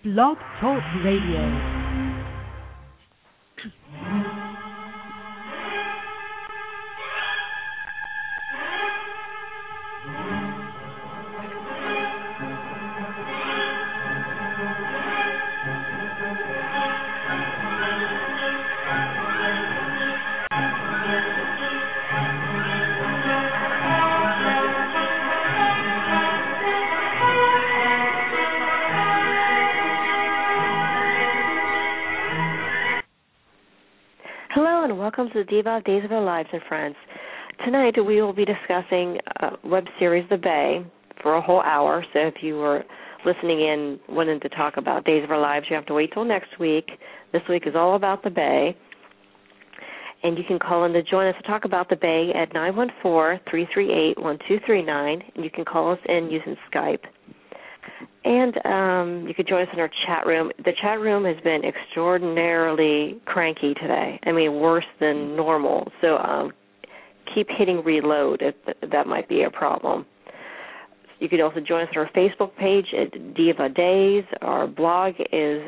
Blog Talk Radio. Welcome to the Diva Days of Our Lives and Friends. Tonight we will be discussing web series The Bay for a whole hour, so if you were listening in wanting to talk about Days of Our Lives, you have to wait till next week. This week is all about The Bay, and you can call in to join us to talk about The Bay at 914-338-1239, and you can call us in using Skype. And you could join us in our chat room. The chat room has been extraordinarily cranky today. I mean, worse than normal. So keep hitting reload if that might be a problem. You could also join us on our Facebook page at Diva Days. Our blog is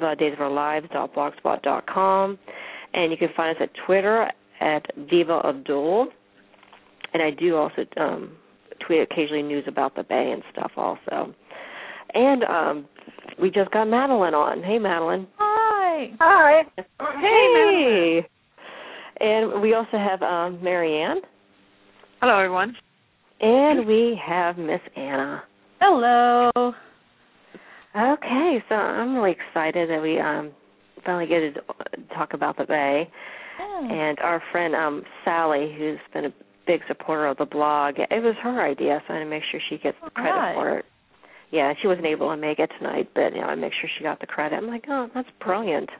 divadaysofourlives.blogspot.com. And you can find us at Twitter at Diva Abdul. And I do also tweet occasionally news about the Bay and stuff also. And we just got Madeline on. Hey, Madeline. Hi. Hi. Hey. And we also have Marianne. Hello, everyone. And we have Miss Anna. Hello. Okay, so I'm really excited that we finally get to talk about the Bay. Oh. And our friend Sally, who's been a big supporter of the blog, it was her idea, so I want to make sure she gets the credit for it. Yeah, she wasn't able to make it tonight, but I make sure she got the credit. I'm like, oh, that's brilliant.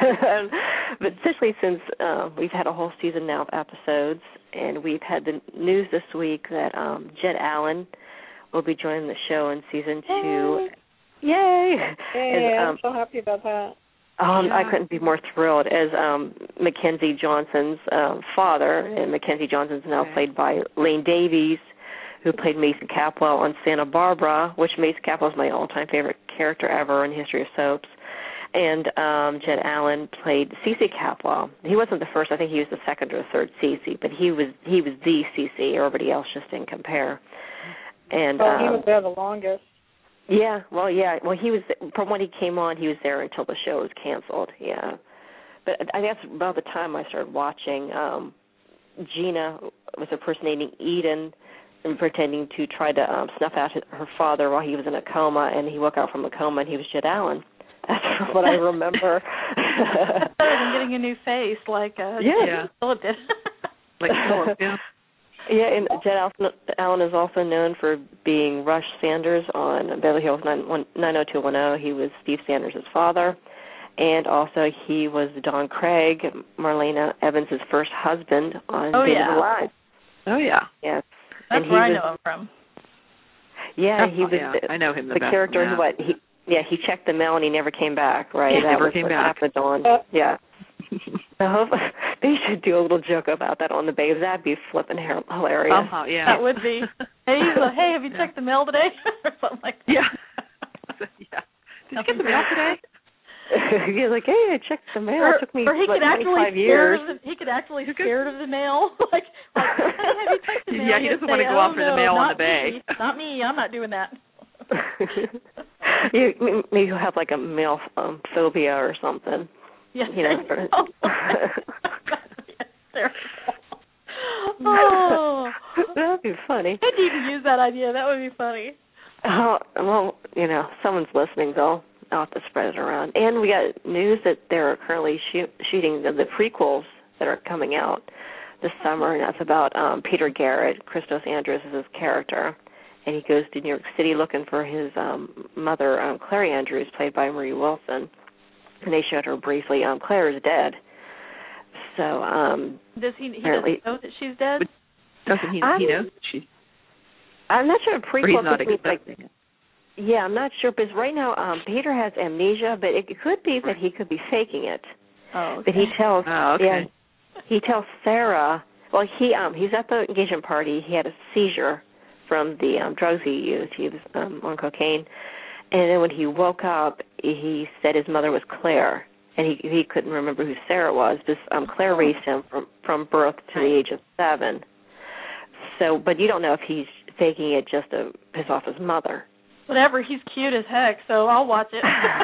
But especially since we've had a whole season now of episodes, and we've had the news this week that Jed Allen will be joining the show in season 2. Yay! Hey, I'm so happy about that. I couldn't be more thrilled as Mackenzie Johnson's father, and Mackenzie Johnson's now played by Lane Davies, who played Mason Capwell on Santa Barbara, which Mason Capwell is my all-time favorite character ever in the history of soaps. And Jed Allen played Cece Capwell. He wasn't the first. I think he was the second or third Cece, but he was the Cece. Everybody else just didn't compare. And he was there the longest. Yeah. Well, he was, from when he came on, he was there until the show was canceled, yeah. But I guess about the time I started watching, Gina was impersonating Eden and pretending to try to snuff out her father while he was in a coma, and he woke out from a coma, and he was Jed Allen. That's what I remember. Better than getting a new face like Philip did. Like Philip, yeah. Yeah, and Jed Allen is also known for being Rush Sanders on Beverly Hills 90210. He was Steve Sanders' father. And also he was Don Craig, Marlena Evans' first husband on Days of Our Lives. Oh, yeah. Yes. That's where I know him from. Yeah, he was I know him the character who he checked the mail and he never came back, right? He never was came what back. Happened on. Yeah. I hope they should do a little joke about that on the Bay. That'd be flipping hilarious. Yeah. That would be. Hey, have you checked the mail today? Or something like that. Yeah. Did you get the mail today? He's like, hey, I checked the mail. It took me or he could 25 years. He could actually scared of the mail. like, hey, have you checked the mail? Yeah, he doesn't want to go after the mail on the Bay. Not me. I'm not doing that. Maybe he'll have like a mail phobia or something. Yes. You know. Oh, that'd be funny. I'd even use that idea. That would be funny. Oh, well, someone's listening, though. I'll have to spread it around. And we got news that they're currently shooting the prequels that are coming out this summer, and that's about Peter Garrett. Christos Andrews is his character, and he goes to New York City looking for his mother, Clary Andrews, played by Marie Wilson. And they showed her briefly. Claire is dead. So, does he doesn't know that she's dead? Doesn't he know that she's... I'm not sure. Prequel he's not expecting it. Yeah, I'm not sure, because right now Peter has amnesia, but it could be that he could be faking it. Oh, okay. But he tells, he tells Sarah. Well, he's at the engagement party. He had a seizure from the drugs he used. He was on cocaine, And then when he woke up, he said his mother was Claire, and he couldn't remember who Sarah was. This Claire raised him from birth to the age of 7. So, but you don't know if he's faking it just to piss off his mother. Whatever, he's cute as heck, so I'll watch it.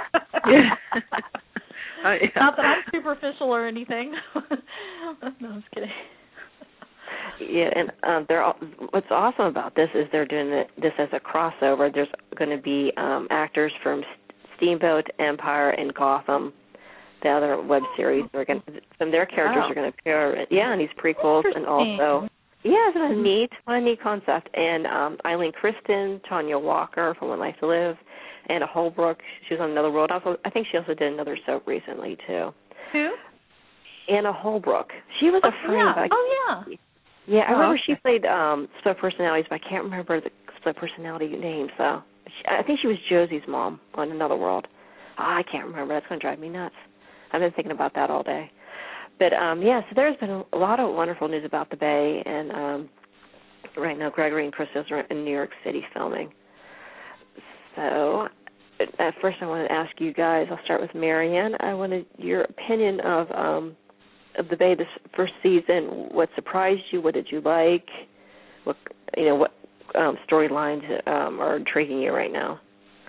Not that I'm superficial or anything. No, I'm just kidding. Yeah, and what's awesome about this is they're doing this as a crossover. There's going to be actors from Steamboat, Empire, and Gotham, the other web series. Some of their characters are going to appear, in these prequels, and also, isn't that neat? What a neat concept. And Eileen Kristen, Tanya Walker from One Life to Live, Anna Holbrook. She was on Another World. I think she also did another soap recently too. Who? Anna Holbrook. She was a friend. Yeah, I remember she played split personalities, but I can't remember the split personality name. So I think she was Josie's mom on Another World. I can't remember. That's going to drive me nuts. I've been thinking about that all day. But, so there's been a lot of wonderful news about the Bay, and right now Gregory and Chris are in New York City filming. So at first I want to ask you guys, I'll start with Marianne. I wanted your opinion of the Bay this first season. What surprised you? What did you like? What storylines are intriguing you right now?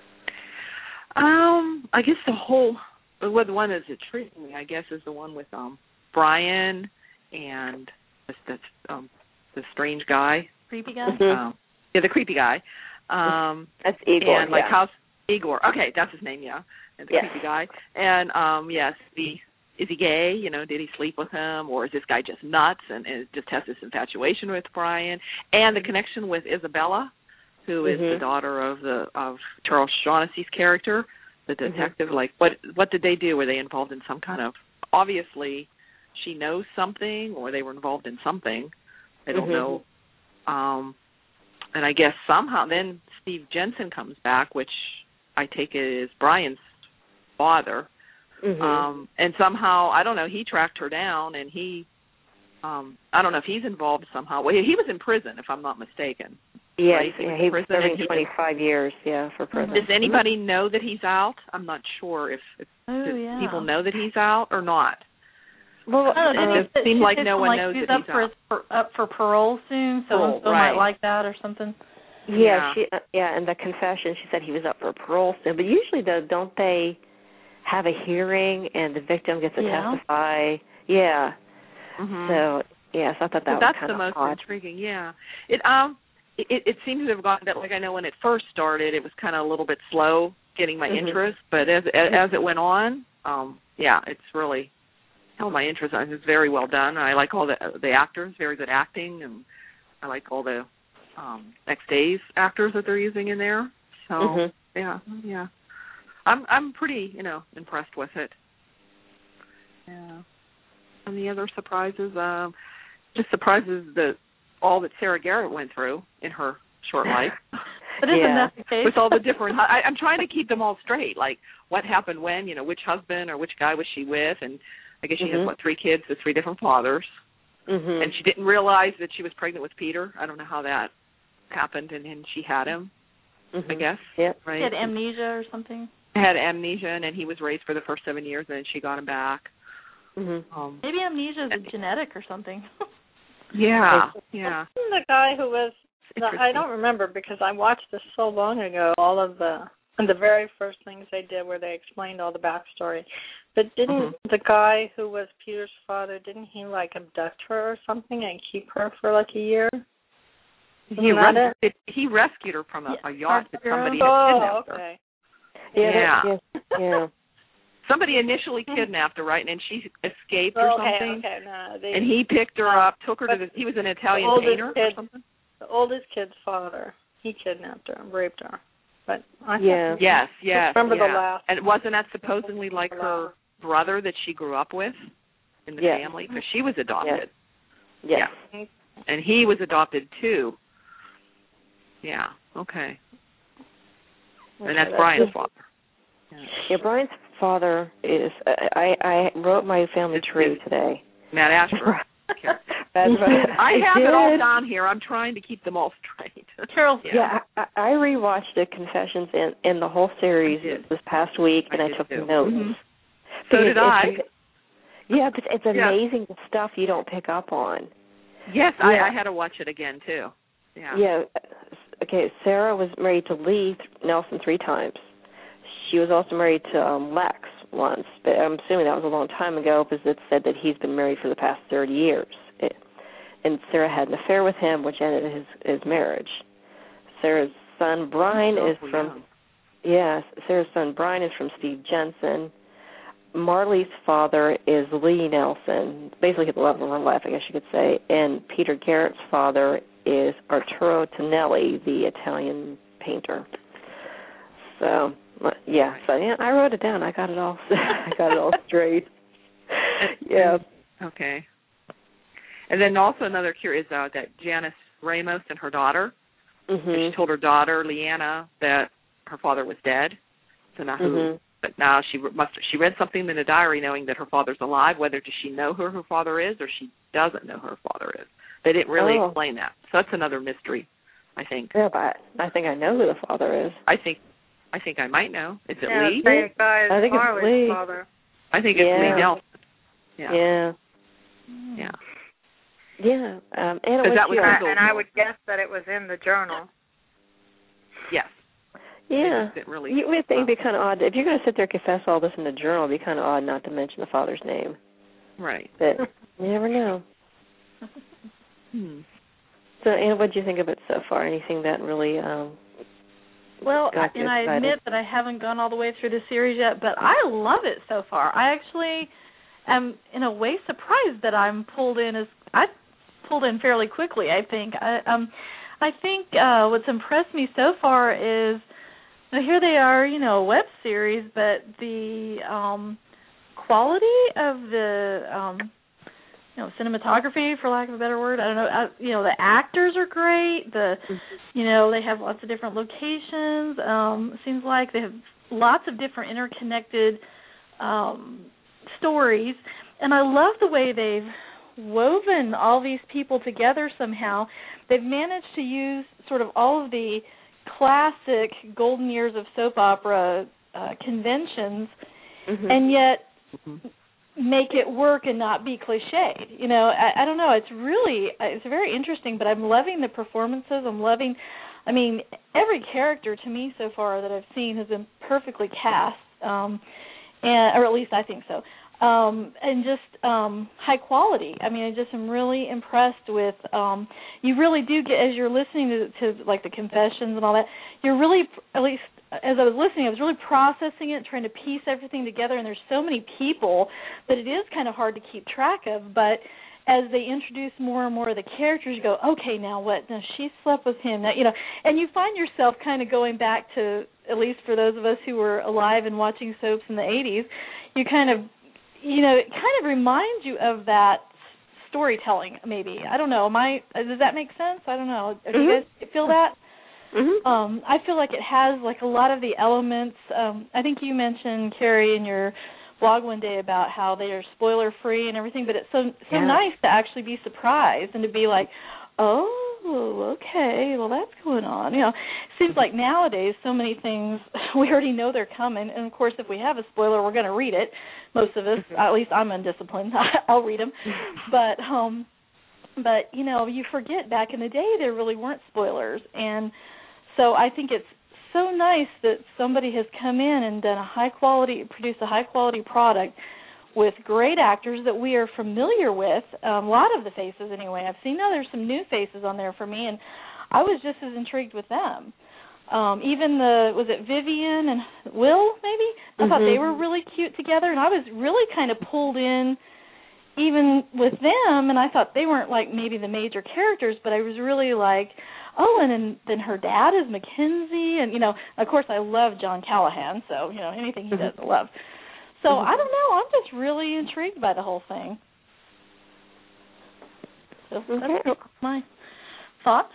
I guess the one that's intriguing me, I guess, is the one with Brian and the strange guy, creepy guy. The creepy guy. That's Igor. And Igor. Okay, that's his name. Yeah, and the creepy guy. And is he gay? Did he sleep with him, or is this guy just nuts and just has this infatuation with Brian? And the connection with Isabella, who is the daughter of Charles Shaughnessy's character, the detective. Like, what did they do? Were they involved in some kind of? Obviously, she knows something, or they were involved in something. I don't know. And I guess somehow then Steve Jensen comes back, which I take it is Brian's father. And somehow, I don't know, he tracked her down, and he, I don't know if he's involved somehow. Well, he was in prison, if I'm not mistaken. Yes, right? he was serving 25 years, for prison. Does anybody know that he's out? I'm not sure if people know that he's out or not. Well, it seems like no one knows that he's out. Up for parole soon, so might like that or something. Yeah, in the confession, she said he was up for parole soon. But usually, though, don't they have a hearing and the victim gets to testify? Yeah. So, so I thought that was kind of odd. That's the most intriguing, It seems to have gone that, like, I know when it first started, it was kind of a little bit slow getting my interest, but as it went on, it's really held my interest. It's very well done. I like all the actors, very good acting, and I like all the Next Days actors that they're using in there. So, I'm pretty, impressed with it. Yeah. And the other surprises, just surprises all that Sarah Garrett went through in her short life. But isn't that the case? With all the different, I'm trying to keep them all straight, like what happened when, which husband or which guy was she with, and I guess she has, 3 kids with 3 different fathers, and she didn't realize that she was pregnant with Peter. I don't know how that happened, and then she had him, I guess. Yeah. Right? She had amnesia or something? Had amnesia, and then he was raised for the first 7 years, and then she got him back. Maybe amnesia is genetic or something. Yeah. The guy who was, I don't remember because I watched this so long ago, all of the very first things they did where they explained all the backstory. But didn't the guy who was Peter's father, didn't he, abduct her or something and keep her for, a year? He rescued her from a yacht that somebody had kidnapped her. Yeah. Somebody initially kidnapped her, right, and then she escaped or something. Okay, no, and he picked her up, took her to he was an Italian painter or something? The oldest kid's father, he kidnapped her and raped her. But Yes. Remember the last. And wasn't that supposedly like her brother that she grew up with in the family? Because she was adopted. Yes. Yeah. And he was adopted too. Yeah, okay. And that's Brian's father. Yeah, Brian's father is, I wrote my family tree today. Matt Ashford. I have it all down here. I'm trying to keep them all straight. Carol. Yeah, I rewatched the Confessions in the whole series this past week, and I took notes. Mm-hmm. So did I. Yeah, but it's amazing the stuff you don't pick up on. Yes, I had to watch it again, too. Yeah. Yeah. Okay, Sarah was married to Lee Nelson 3 times. She was also married to Lex once, but I'm assuming that was a long time ago because it said that he's been married for the past 30 years. And Sarah had an affair with him, which ended his marriage. Sarah's son Brian Sarah's son Brian is from Steve Jensen. Marley's father is Lee Nelson, basically the love of her life, I guess you could say. And Peter Garrett's father is Arturo Tonelli, the Italian painter. So I wrote it down. I got it all. I got it all straight. Yeah. Okay. And then also another curious that Janice Ramos and her daughter. She told her daughter Leanna that her father was dead. So now but now she read something in a diary knowing that her father's alive. Whether does she know who her father is or she doesn't know who her father is. They didn't really explain that. So that's another mystery, I think. Yeah, but I think I know who the father is. I think I might know. Is it Lee? I think it's Lee. Father. I think it's Lee Nelson. Yeah. Yeah. Yeah. And I would guess that it was in the journal. Yes. Yeah. You would think it'd be kind of odd. If you're going to sit there and confess all this in the journal, it'd be kind of odd not to mention the father's name. Right. But you never know. So, Anna, what did you think of it so far? Anything that really Well, and I admit that I haven't gone all the way through the series yet, but I love it so far. I actually am, in a way, surprised that I pulled in fairly quickly, I think. I think what's impressed me so far is, now here they are, a web series, but the quality of the, cinematography, for lack of a better word, I don't know, the actors are great, they have lots of different locations, it seems like they have lots of different interconnected stories, and I love the way they've woven all these people together somehow. They've managed to use sort of all of the classic golden years of soap opera conventions, and yet make it work and not be cliched. I don't know. It's very interesting, but I'm loving the performances. Every character to me so far that I've seen has been perfectly cast, or at least I think so. And just high quality. I just am really impressed with, you really do get, as you're listening to like the confessions and all that, you're really, at least as I was listening, I was really processing it, trying to piece everything together, and there's so many people that it is kind of hard to keep track of, but as they introduce more and more of the characters, you go, okay, now what? Now she slept with him. Now, and you find yourself kind of going back to, at least for those of us who were alive and watching soaps in the 80s, you kind of, it kind of reminds you of that storytelling, maybe. I don't know. Does that make sense? I don't know. Do you guys feel that? I feel like it has like a lot of the elements. I think you mentioned, Carrie, in your blog one day about how they are spoiler-free and everything, but it's so nice to actually be surprised and to be like, oh, okay, well, that's going on. It seems like nowadays so many things, we already know they're coming, and, of course, if we have a spoiler, we're going to read it. Most of us, at least I'm undisciplined, I'll read them. But you forget back in the day there really weren't spoilers, and so I think it's so nice that somebody has come in and done produced a high-quality product with great actors that we are familiar with, a lot of the faces anyway. I've seen now there's some new faces on there for me, and I was just as intrigued with them. Even was it Vivian and Will, maybe? I thought they were really cute together, and I was really kind of pulled in even with them, and I thought they weren't like maybe the major characters, but I was really like, oh, and then her dad is Mackenzie, and, of course I love John Callahan, so, anything he does I love. So I don't know, I'm just really intrigued by the whole thing. So that's my thoughts.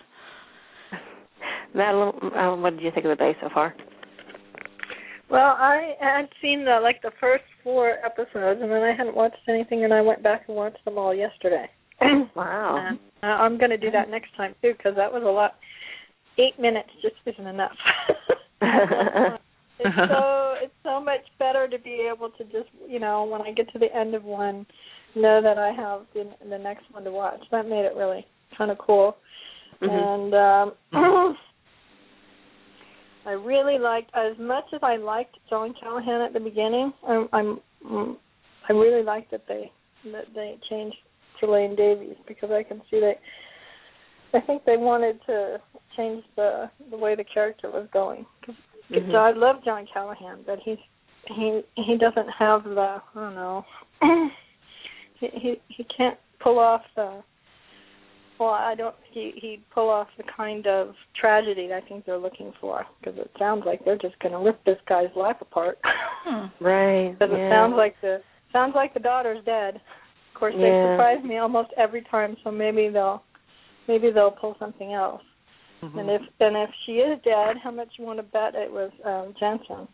Madeline, what did you think of the day so far? Well, I had seen the first 4 episodes, and then I hadn't watched anything, and I went back and watched them all yesterday. Wow. I'm going to do that next time, too, because that was a lot. 8 minutes just isn't enough. It's so much better to be able to just, when I get to the end of one, know that I have the next one to watch. That made it really kind of cool. And I really liked, as much as I liked John Callahan at the beginning, I really liked that they changed to Lane Davies, because I can see that I think they wanted to change the way the character was going. So I love John Callahan, but he doesn't have the, I don't know, he can't pull off he'd pull off the kind of tragedy that I think they're looking for, because it sounds like they're just going to rip this guy's life apart. Right. Because it sounds like the daughter's dead. Of course, they surprise me almost every time, so maybe they'll pull something else. And if she is dead, how much you want to bet it was Jensen?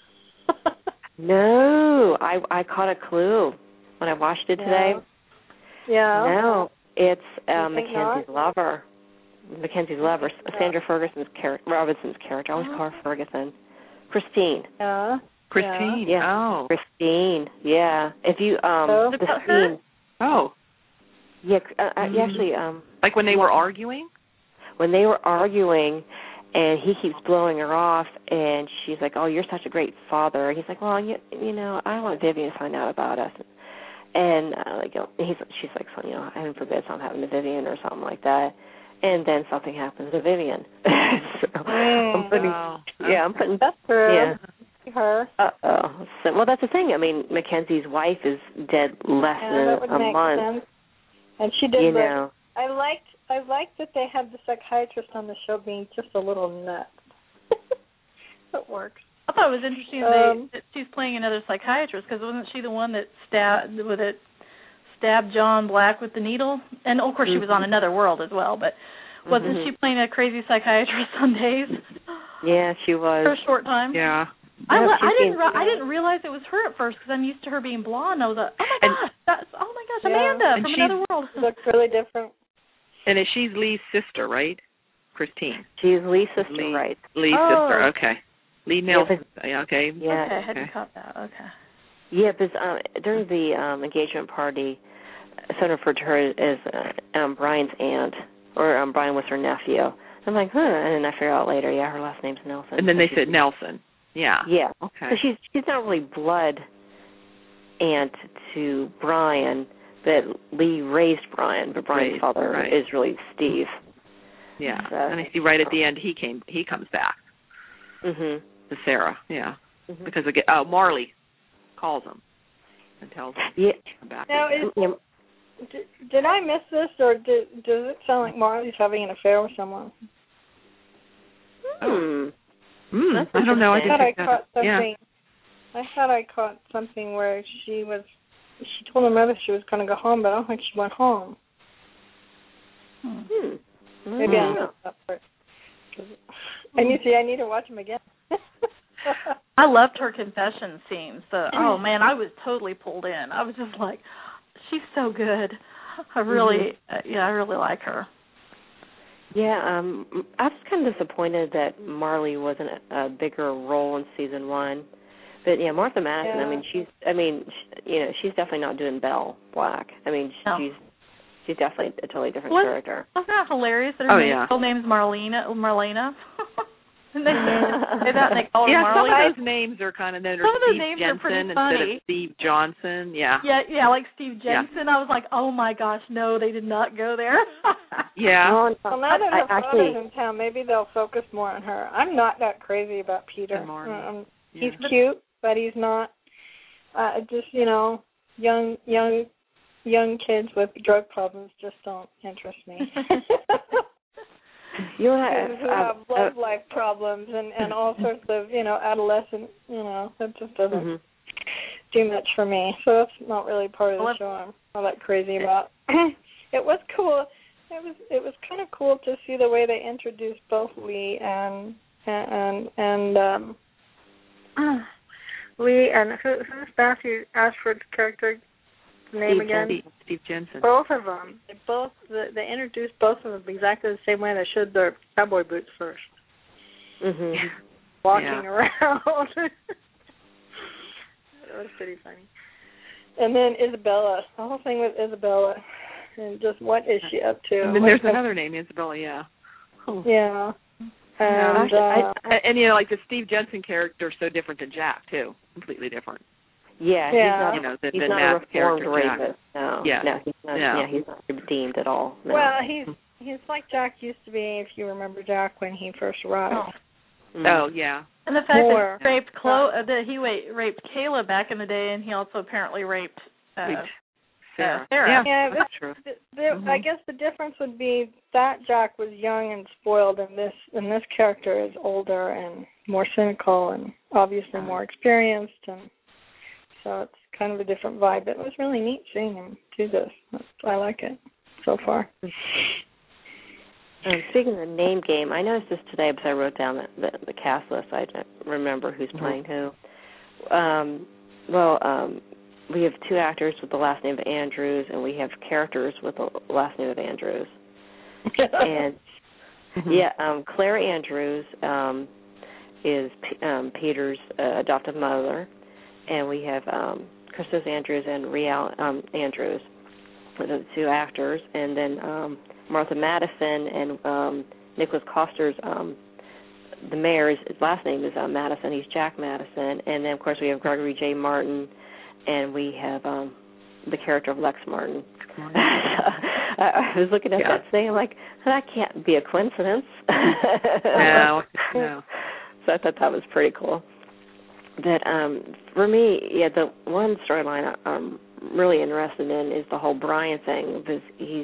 No, I caught a clue when I watched it today. Yeah. No, it's Mackenzie's lover. Mackenzie's lover, Sandra Robinson's character. I always call her Ferguson. Christine. Yeah. Christine. Yeah. Oh. Christine. Yeah. If you the scene. Oh. Yeah. Actually. Like when they were arguing. When they were arguing, and he keeps blowing her off, and she's like, "Oh, you're such a great father." And he's like, "Well, you know, I don't want Vivian to find out about us." And she's like, "So, heaven forbid something happened to Vivian or something like that." And then something happens to Vivian. So I'm putting that's her. Yeah. Her. Uh-oh. So, well, that's the thing. I mean, Mackenzie's wife is dead less than a month. Sense. And she did. I liked that they had the psychiatrist on the show being just a little nuts. It works. I thought it was interesting that she's playing another psychiatrist, because wasn't she the one that stabbed John Black with the needle? And of course she was on Another World as well, but wasn't she playing a crazy psychiatrist on Days? Yeah, she was. For a short time. Yeah. I didn't realize it was her at first, because I'm used to her being blonde. I was like, oh my gosh, Amanda from Another World. She looks really different. And she's Lee's sister, right? Christine. She's Lee's sister, right? Lee's sister. Okay. Lee Nelson. Okay. Yeah. Okay, I hadn't caught that. Okay. Yeah, because during the engagement party, someone referred to her as Brian's aunt, or Brian was her nephew. I'm like, and then I figured out later, her last name's Nelson. And then they said Nelson. Yeah. Yeah. Okay. So she's not really blood aunt to Brian, but Lee raised Brian, but Brian's father is really Steve. Yeah. And I see right at the end he comes back. Mhm. To Sarah. Yeah. Because Marley calls him and tells him to come back. Now, did I miss this, or does it sound like Marley's having an affair with someone? I don't know. I caught something. I thought I caught something where she told her mother she was going to go home, but I don't think she went home. Maybe I missed that part. And you see, I need to watch them again. I loved her confession scenes. Oh man, I was totally pulled in. I was just like, she's so good. I really, I really like her. Yeah, I was kind of disappointed that Marley wasn't a bigger role in season 1. But yeah, Martha Madison. Yeah. she's definitely not doing Belle Black. I mean, she's definitely a totally different character. Wasn't that hilarious? That her name's Marlena. And they call her Marley. Some of those names are kind of Steve Jensen instead of Steve Johnson. Yeah. Yeah, like Steve Jensen. Yeah. I was like, oh my gosh, no, they did not go there. Yeah. Well, now that her father's in town, maybe they'll focus more on her. I'm not that crazy about Peter. He's cute, but he's not. Just young kids with drug problems just don't interest me. Who have love life problems and all sorts of adolescent that just doesn't do much for me. So that's not really part of the show I'm all that crazy about. It was cool. It was kind of cool to see the way they introduced both Lee and Lee and who's Matthew Ashford's character? the name again? Steve Jensen. Both of them. They introduced both of them exactly the same way they should their cowboy boots first. Mhm. Walking around. That was pretty funny. And then Isabella. The whole thing with Isabella. And just what is she up to? And then there's another name, Isabella, yeah. Oh. Yeah. And, and you know, like the Steve Jensen character is so different than Jack, too. Completely different. Yeah. Yeah. He's not, he's not Matt's a reformed character, rapist. No. Yeah. No, he's not. No. Yeah, he's not redeemed at all. No. Well, he's like Jack used to be, if you remember Jack when he first arrived. Oh, yeah. And the fact that he raped Kayla back in the day, and he also apparently raped Sarah. Yeah, that's true. I guess the difference would be that Jack was young and spoiled, and this character is older and more cynical and obviously more experienced, and so it's kind of a different vibe. It was really neat seeing him do this. I like it so far. Speaking of the name game, I noticed this today because I wrote down the cast list. I don't remember who's playing who. We have two actors with the last name of Andrews, and we have characters with the last name of Andrews. And Claire Andrews is Peter's adoptive mother, and we have Christos Andrews and Riel Andrews, the two actors, and then Martha Madison and Nicholas Coster's the mayor's his last name is Madison. He's Jack Madison, and then of course we have Gregory J. Martin. And we have the character of Lex Martin. I was looking at that today, I'm like, that can't be a coincidence. No. So I thought that was pretty cool. But for me, the one storyline I'm really interested in is the whole Brian thing, because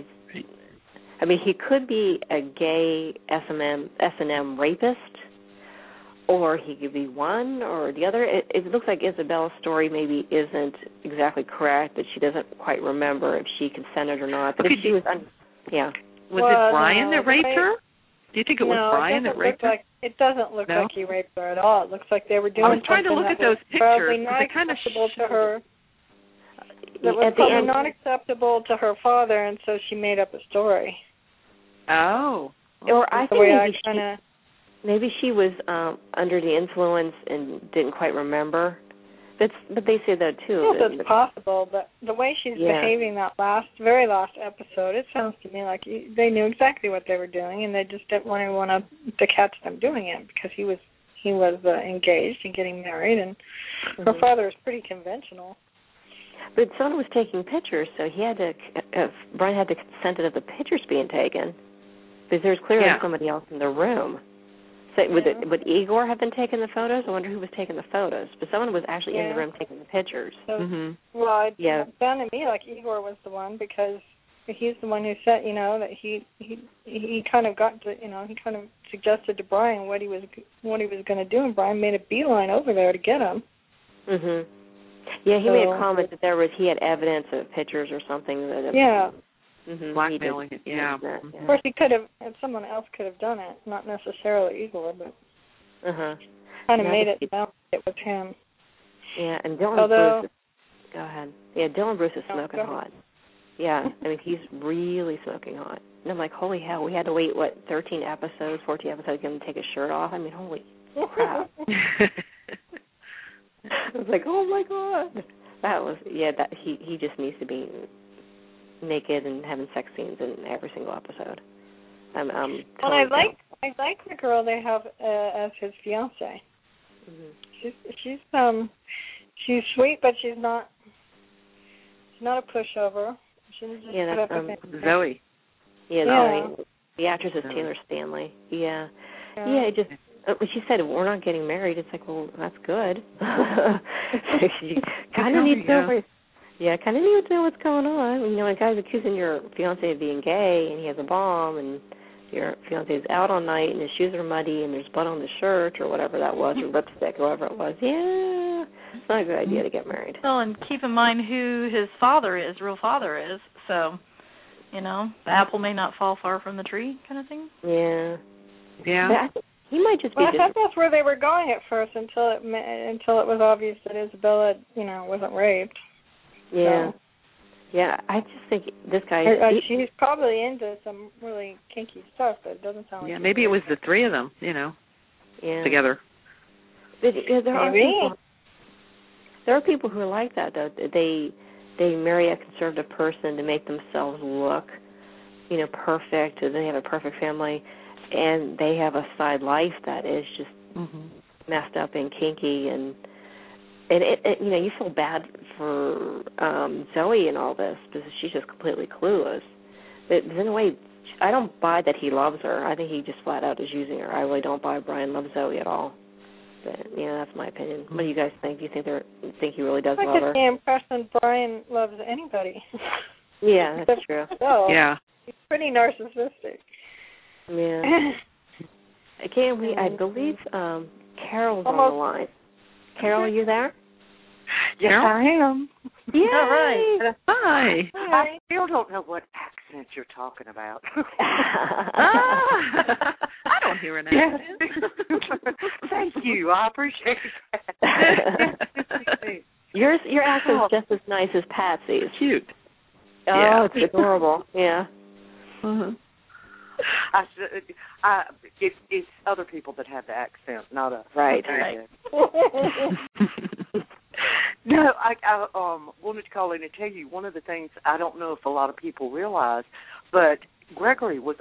he could be a gay S&M rapist, or he could be one or the other. It looks like Isabella's story maybe isn't exactly correct, but she doesn't quite remember if she consented or not. But if she was, Was it Brian that raped her? Do you think it was Brian that raped her? It doesn't look like he raped her at all. It looks like they were doing something. I was trying to look at those pictures. They kind of to her. That was at the probably end, not acceptable to her father, and so she made up a story. Oh. Or I think maybe she was under the influence and didn't quite remember. But they say that too. Yes, it's possible, but the way she's behaving that very last episode, it sounds to me like they knew exactly what they were doing, and they just didn't want to catch them doing it because he was engaged and getting married, and her father is pretty conventional. But someone was taking pictures, so Brian had to consent to the pictures being taken, because there's clearly somebody else in the room. So would Igor have been taking the photos? I wonder who was taking the photos. But someone was actually in the room taking the pictures. So, well, it sounded to me like Igor was the one, because he's the one who said, that he kind of got to, he kind of suggested to Brian what he was going to do, and Brian made a beeline over there to get him. Mhm. Yeah, he made a comment that he had evidence of pictures or something that. Blackmailing it, Of course, he could have, and someone else could have done it, not necessarily Igor, but kind of made it sound like it was him. Yeah, and Dylan Bruce. Go ahead. Yeah, Dylan Bruce is smoking hot. Yeah, he's really smoking hot. And I'm like, holy hell, we had to wait 14 episodes to get him to take his shirt off. Holy crap. I was like, oh my god. That was he just needs to be naked and having sex scenes in every single episode. I like the girl they have as his fiance. She's sweet, but she's not a pushover. That's Zoe. The actress is Taylor Stanley. It just. She said, we're not getting married. It's like, well, that's good. You kind of need to know. Kind of need to know what's going on. A guy's accusing your fiance of being gay, and he has a bomb, and your fiance is out all night, and his shoes are muddy, and there's blood on the shirt, or whatever that was, or lipstick, or whatever it was. Yeah, it's not a good idea to get married. Well, and keep in mind who his real father is. So, the apple may not fall far from the tree, kind of thing. Yeah. Yeah. He might just be. I thought that's where they were going at first, until it was obvious that Isabella, wasn't raped. Yeah. So. Yeah, I just think this guy... she's probably into some really kinky stuff, but it doesn't sound like... Yeah, maybe it was the three of them, together. But, there are people who are like that, though. They marry a conservative person to make themselves look, perfect, and they have a perfect family, and they have a side life that is just messed up and kinky, and it you feel bad for Zoe and all this because she's just completely clueless. But in a way, I don't buy that he loves her. I think he just flat out is using her. I really don't buy Brian loves Zoe at all. But that's my opinion. What do you guys think? Do you think he really does love her? I get the impression Brian loves anybody. Yeah, that's true. So, yeah, he's pretty narcissistic. Yeah. Again, I believe Carol's on the line. Carol, are you there? Yes, I am. Yeah. All right. Hi. I still don't know what accent you're talking about. I don't hear an accent. Yes. Thank you. I appreciate that. Your accent's just as nice as Patsy's. Cute. Oh, it's adorable. Yeah. It's other people that have the accent, not us. Right. No, I wanted to call in and tell you one of the things I don't know if a lot of people realize, but Gregory was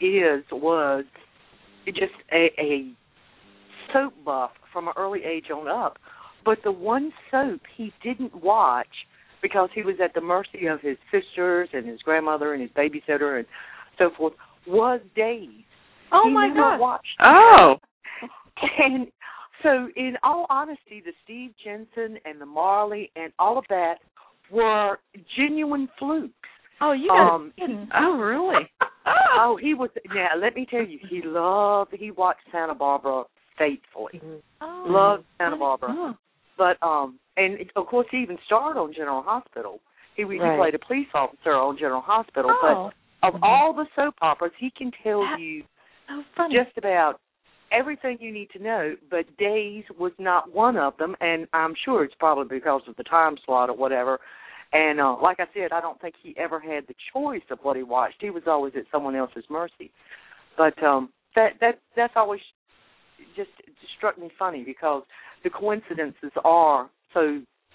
just a soap buff from an early age on up. But the one soap he didn't watch because he was at the mercy of his sisters and his grandmother and his babysitter and so forth was Days. Oh, he my never God. watched Oh. And so, in all honesty, the Steve Jensen and the Marley and all of that were genuine flukes. Oh, you guys Oh, really? Oh, he was. Now, let me tell you, he watched Santa Barbara faithfully. Oh. Loved Santa Barbara. Oh. But, and of course, he even starred on General Hospital. He played a police officer on General Hospital. Oh. But of all the soap operas, he can tell you just about everything you need to know, but Days was not one of them, and I'm sure it's probably because of the time slot or whatever. And like I said, I don't think he ever had the choice of what he watched. He was always at someone else's mercy. But that's always just struck me funny because the coincidences are so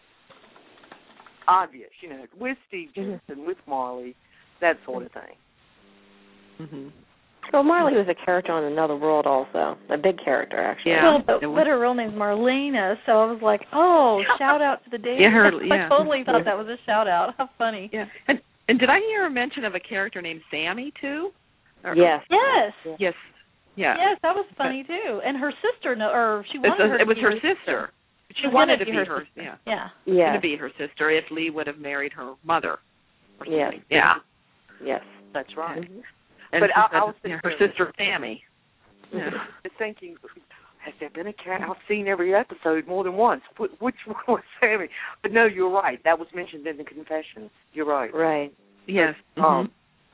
obvious, with Steve Jensen, with Marley, that sort of thing. Mm-hmm. Well, Marley was a character on Another World also, a big character, actually. Yeah. Well, but her real name's Marlena, so I was like, shout out to the Days. I totally thought that was a shout out. How funny. Yeah. And did I hear a mention of a character named Sammy, too? Yes. Yes. Yeah. Yes, that was funny, too. And her sister, she wanted her it was her sister. She wanted to be her sister. Yeah. To be her sister if Lee would have married her mother or something. Yes. Yeah. Yes, that's right. Mm-hmm. And but I was thinking, her sister Sammy. Yeah. Thinking, has there been a cat? I've seen every episode more than once. Which one was Sammy? But no, you're right. That was mentioned in the Confessions. You're right. Right. Yes. But,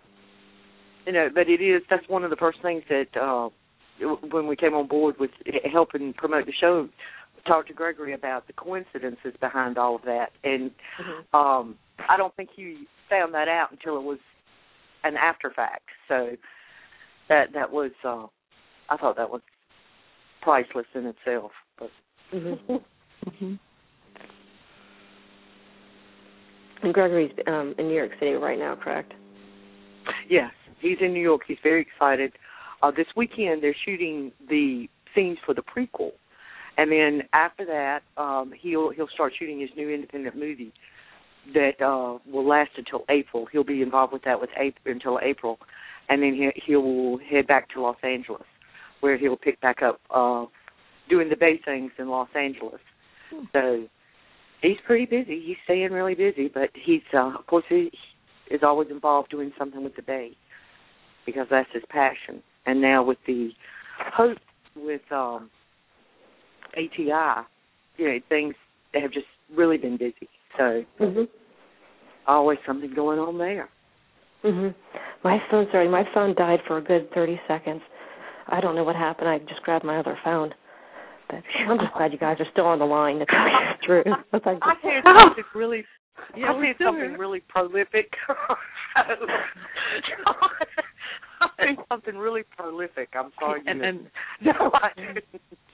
but that's one of the first things that when we came on board with helping promote the show, talked to Gregory about the coincidences behind all of that. And I don't think he found that out until it was an after fact. So that was I thought that was priceless in itself. But And Gregory's in New York City right now, correct? Yes, he's in New York. He's very excited. This weekend they're shooting the scenes for the prequel, and then after that he'll start shooting his new independent movie that will last until April. He'll be involved with that until April, and then he will head back to Los Angeles, where he'll pick back up doing the Bay things in Los Angeles. So he's pretty busy. He's staying really busy, but he's of course he is always involved doing something with the Bay because that's his passion. And now with the Hope with ATI, things have just really been busy. So always something going on there. My phone died for a good 30 seconds. I don't know what happened. I just grabbed my other phone. But I'm just glad you guys are still on the line to tell me the truth. I said something really, I said something really prolific. I said something really prolific. I'm sorry. No, I didn't.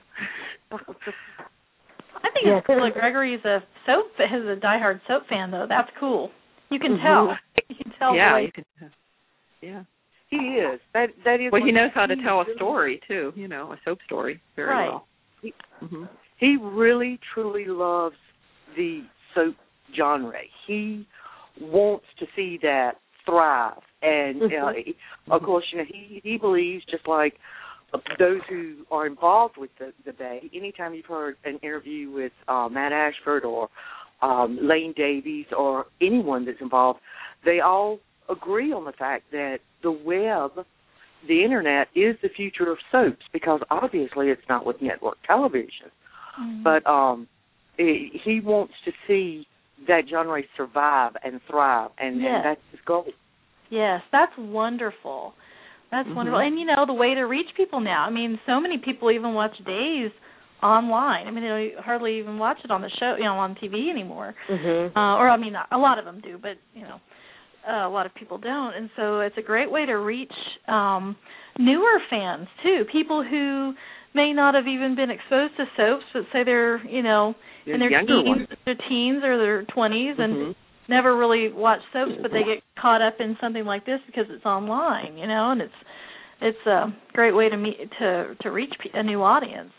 I think it's cool that Gregory's a diehard soap fan, though. That's cool. You can tell. You can tell. Yeah, you can tell. Yeah. He is. That is. Well, he knows how to tell a story too. You know, a soap story very well. He really, truly loves the soap genre. He wants to see that thrive, and of course, you know, he believes, just like those who are involved with the Bay. Anytime you've heard an interview with Matt Ashford or Lane Davies or anyone that's involved, they all agree on the fact that the web, the internet, is the future of soaps, because obviously it's not with network television. But he wants to see that genre survive and thrive, and that's his goal. Yes, that's wonderful. That's wonderful. And, you know, the way to reach people now. I mean, so many people even watch Days online. I mean, they hardly even watch it on the show, you know, on TV anymore. Or, I mean, a lot of them do, but, you know, a lot of people don't. And so it's a great way to reach newer fans, too, people who may not have even been exposed to soaps, but say they're, you know, in their teens or their 20s and never really watched soaps, but they get caught up in something like this because it's online, you know, and it's a great way to reach a new audience.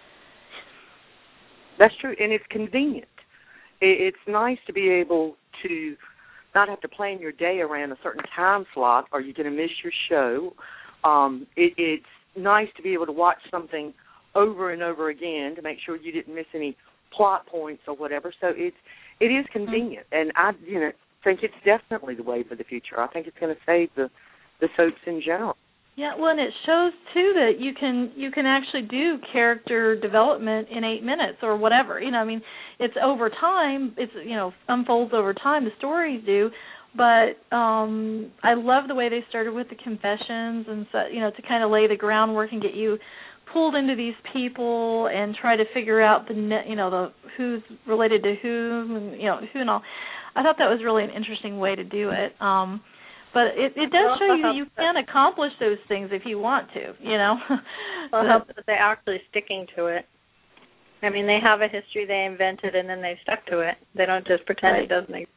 That's true, and it's convenient. It's nice to be able to not have to plan your day around a certain time slot, or you're going to miss your show. It's nice to be able to watch something over and over again to make sure you didn't miss any plot points or whatever. So it is convenient, and I think it's definitely the way for the future. I think it's going to save the soaps in general. Yeah, well, and it shows too that you can actually do character development in 8 minutes or whatever. You know, I mean, it's over time. It's, you know, unfolds over time. The stories do, but I love the way they started with the confessions, and so, you know, to kind of lay the groundwork and get you pulled into these people and try to figure out the who's related to whom, and, you know, who and all. I thought that was really an interesting way to do it. But it does show you can accomplish those things if you want to, you know. Well, it helps that they're actually sticking to it. I mean, they have a history they invented, and then they've stuck to it. They don't just pretend it doesn't exist.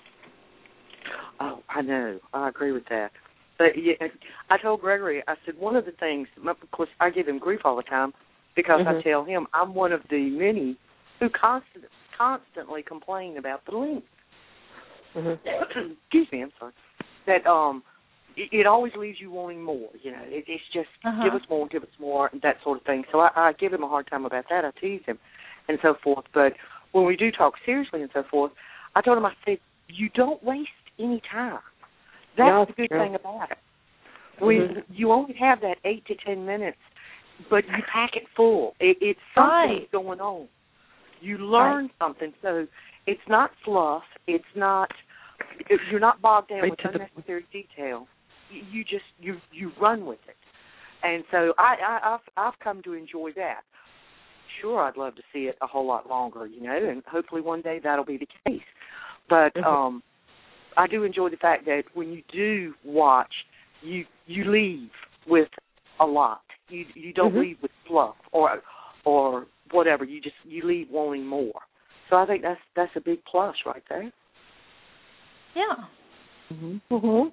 Oh, I know. I agree with that. But yeah, I told Gregory, I said, one of the things, of course, I give him grief all the time because I tell him I'm one of the many who constantly complain about the length. Excuse me, I'm sorry. That it always leaves you wanting more. You know, it's just give us more, and that sort of thing. So I give him a hard time about that. I tease him and so forth. But when we do talk seriously and so forth, I told him, I said, you don't waste any time. That's the good thing about it. You only have that 8 to 10 minutes, but you pack it full. It's something going on. You learn something. So it's not fluff. It's not. You're not bogged down with unnecessary detail. You run with it, and so I've come to enjoy that. Sure, I'd love to see it a whole lot longer, you know, and hopefully one day that'll be the case. But I do enjoy the fact that when you do watch, you leave with a lot. You don't leave with fluff or whatever. You leave wanting more. So I think that's a big plus right there. Yeah.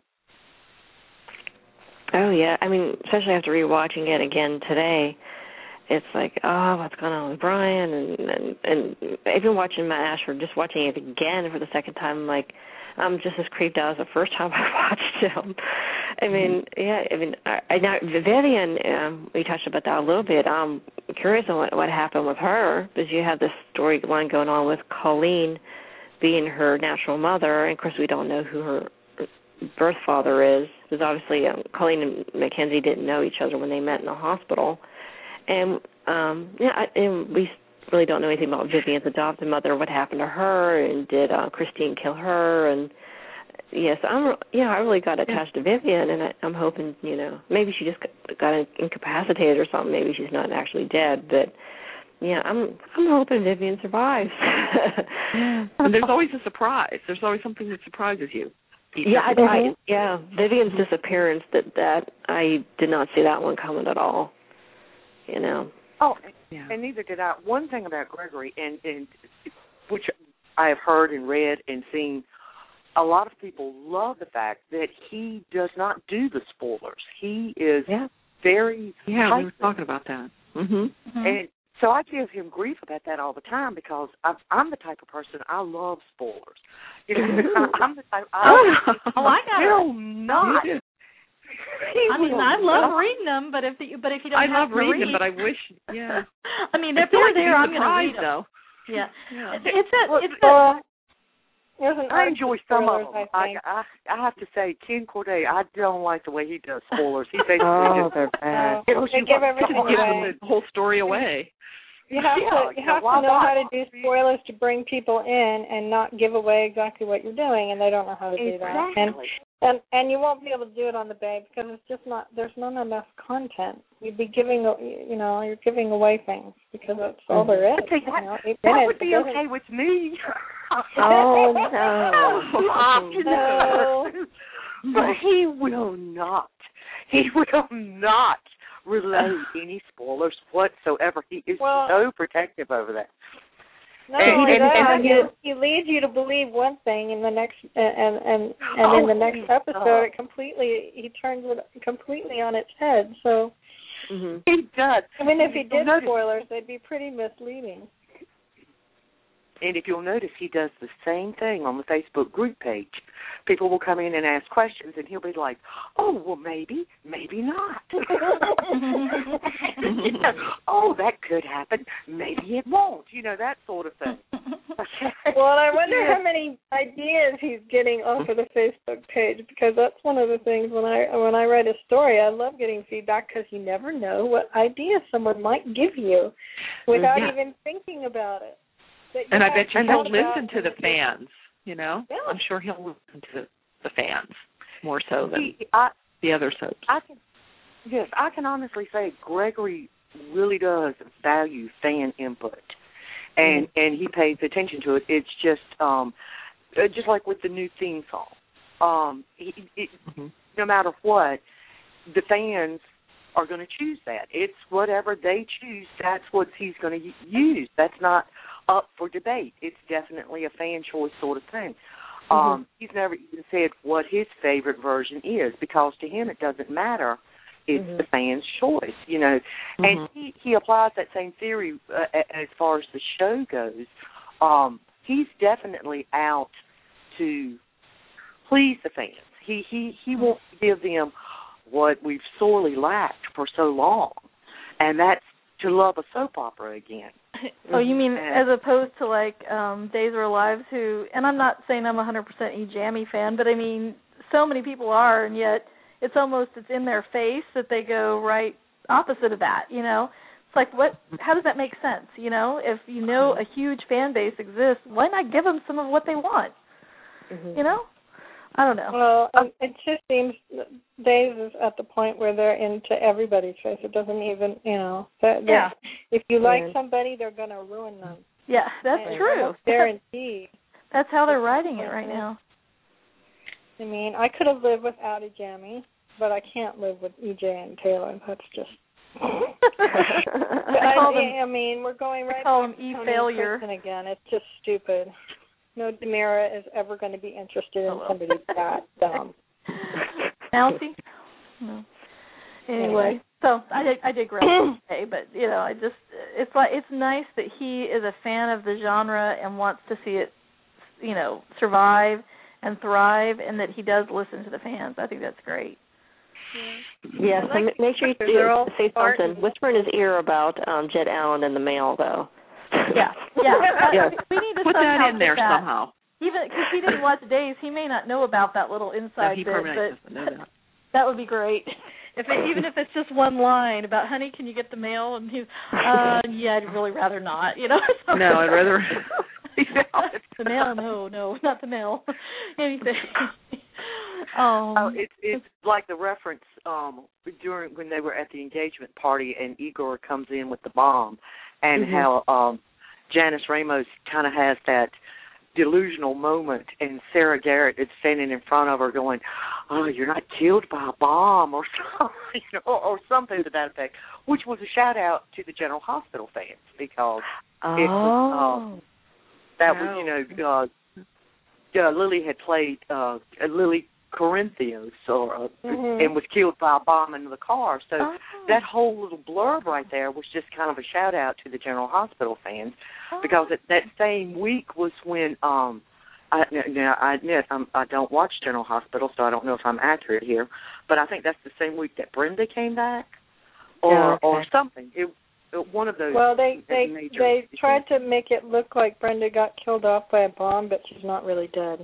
Oh, yeah. I mean, especially after rewatching it again today, it's like, oh, what's going on with Brian? And even watching Matt Ashford, just watching it again for the second time, I'm like, I'm just as creeped out as the first time I watched him. I mean, now Vivian, we touched about that a little bit. I'm curious on what happened with her, because you have this storyline going on with Colleen being her natural mother, and of course we don't know who her birth father is, because obviously Colleen and Mackenzie didn't know each other when they met in the hospital. And and we really don't know anything about Vivian's adopted mother, what happened to her, and did Christine kill her? And yes, I really got attached to Vivian, and I'm hoping, you know, maybe she just got incapacitated or something. Maybe she's not actually dead, but Yeah, I'm hoping Vivian survives. And there's always a surprise. There's always something that surprises you. Yeah, Vivian's disappearance, that I did not see that one coming at all. You know. Oh, and neither did I. One thing about Gregory, and which I have heard and read and seen, a lot of people love the fact that he does not do the spoilers. He is very we were talking about that. And so I give him grief about that all the time because I'm the type of person, I love spoilers. You know, I'm the type. I got will not. I mean, I love reading them, but if you don't have to read, reading them, but I wish. Yeah. I mean, if they're there, I'm going to read them. Though. Yeah. I enjoy some of them. I have to say, Ken Corday, I don't like the way he does spoilers. He basically they're bad. They give everything away. The whole story away. You have to know how to do spoilers to bring people in and not give away exactly what you're doing, and they don't know how to do that. And you won't be able to do it on the Bay because it's just not. There's not enough content. You'd be giving, you're giving away things because that's all there is. That would be okay with me. Oh no! No. But he will not. He will not relay any spoilers whatsoever. He is so protective over that. No, he leads you to believe one thing in the next, and in the next episode, he turns it completely on its head. So he does. I mean, if he did spoilers, they'd be pretty misleading. And if you'll notice, he does the same thing on the Facebook group page. People will come in and ask questions, and he'll be like, oh, well, maybe not. Oh, that could happen. Maybe it won't. You know, that sort of thing. Well, I wonder how many ideas he's getting off of the Facebook page, because that's one of the things when I write a story, I love getting feedback because you never know what ideas someone might give you without even thinking about it. And I bet you he'll listen to the fans, you know? Yeah. I'm sure he'll listen to the fans more so than the other soaps. I can honestly say Gregory really does value fan input, and he pays attention to it. It's just like with the new theme song. No matter what, the fans are going to choose that. It's whatever they choose, that's what he's going to use. That's not up for debate. It's definitely a fan choice sort of thing. He's never even said what his favorite version is, because to him it doesn't matter. It's the fan's choice, you know. And he applies that same theory as far as the show goes. He's definitely out to please the fans. He wants to give them what we've sorely lacked for so long, and that's to love a soap opera again. Oh, you mean as opposed to like Days of Our Lives, who, and I'm not saying I'm a 100% E-Jammy fan, but I mean so many people are, and yet it's in their face that they go right opposite of that, you know? It's like, how does that make sense, you know? If you know a huge fan base exists, why not give them some of what they want, you know? I don't know. Well, it just seems Days is at the point where they're into everybody's face. It doesn't even, you know. If you like somebody, they're going to ruin them. Yeah, that's true. Guaranteed. That's how they're writing it right now. I mean, I could have lived without a Jammy, but I can't live with EJ and Taylor. That's just. We're going right. I call them E-failure again. It's just stupid. No Demira is ever going to be interested in somebody that dumb. Mousy? No. Anyway, so I digress today, but you know, it's nice that he is a fan of the genre and wants to see it, you know, survive and thrive, and that he does listen to the fans. I think that's great. Yeah, so make sure you say something. Whisper in his ear about Jed Allen and the mail, though. Yeah. We need to put that in there somehow. Even because he didn't watch Days, he may not know about that little inside bit, but that would be great. Even if it's just one line about, honey, can you get the mail? And he's, yeah, I'd really rather not, you know. No, I'd rather. The mail, no, not the mail. Anything. It's like the reference during when they were at the engagement party and Igor comes in with the bomb, and how Janice Ramos kind of has that delusional moment, and Sarah Garrett is standing in front of her going, "Oh, you're not killed by a bomb," or something, or something to that effect, which was a shout out to the General Hospital fans, because it was that was Lily had played Lily Corinthians and was killed by a bomb in the car. So that whole little blurb right there was just kind of a shout out to the General Hospital fans, because that same week was when I admit I don't watch General Hospital, so I don't know if I'm accurate here, but I think that's the same week that Brenda came back, or something. One of those. Well, they tried to make it look like Brenda got killed off by a bomb, but she's not really dead.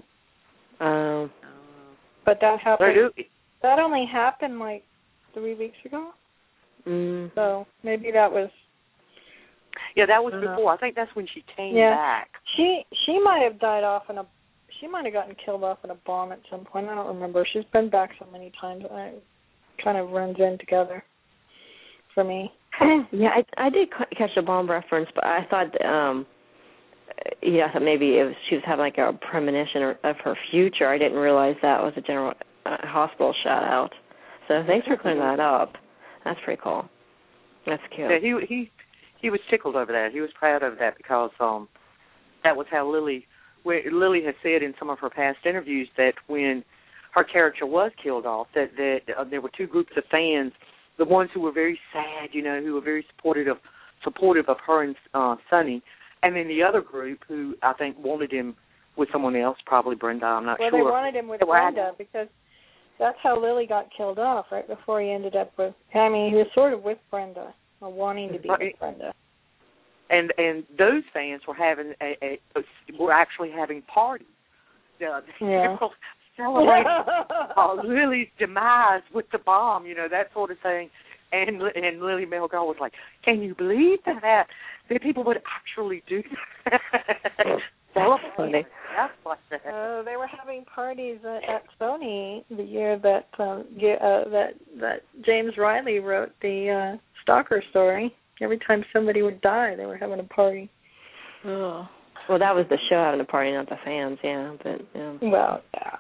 But that happened. That only happened like 3 weeks ago. So maybe that was. Yeah, that was before. I think that's when she came back. She might have died off in a. She might have gotten killed off in a bomb at some point. I don't remember. She's been back so many times. It kind of runs in together for me. Yeah, I did catch the bomb reference, but I thought, I thought maybe she was having like a premonition of her future. I didn't realize that was a General Hospital shout out. So thanks for clearing that up. That's pretty cool. That's cute. Yeah, he was tickled over that. He was proud of that, because that was how Lily had said in some of her past interviews that when her character was killed off, that there were two groups of fans. The ones who were very sad, who were very supportive of her and Sonny, and then the other group who I think wanted him with someone else, probably Brenda. I'm not sure. Well, they wanted him with Brenda because that's how Lily got killed off, right before he ended up with. I mean, he was sort of with Brenda, or wanting to be with Brenda. And those fans were were actually having parties. Celebrating Lily's demise with the bomb, that sort of thing. And Lily Melgar was like, "Can you believe that people would actually do that?" Celebrating. They were having parties at Sony the year that James Riley wrote the Stalker story. Every time somebody would die, they were having a party. Oh. Well, that was the show having a party, not the fans, But well, yeah.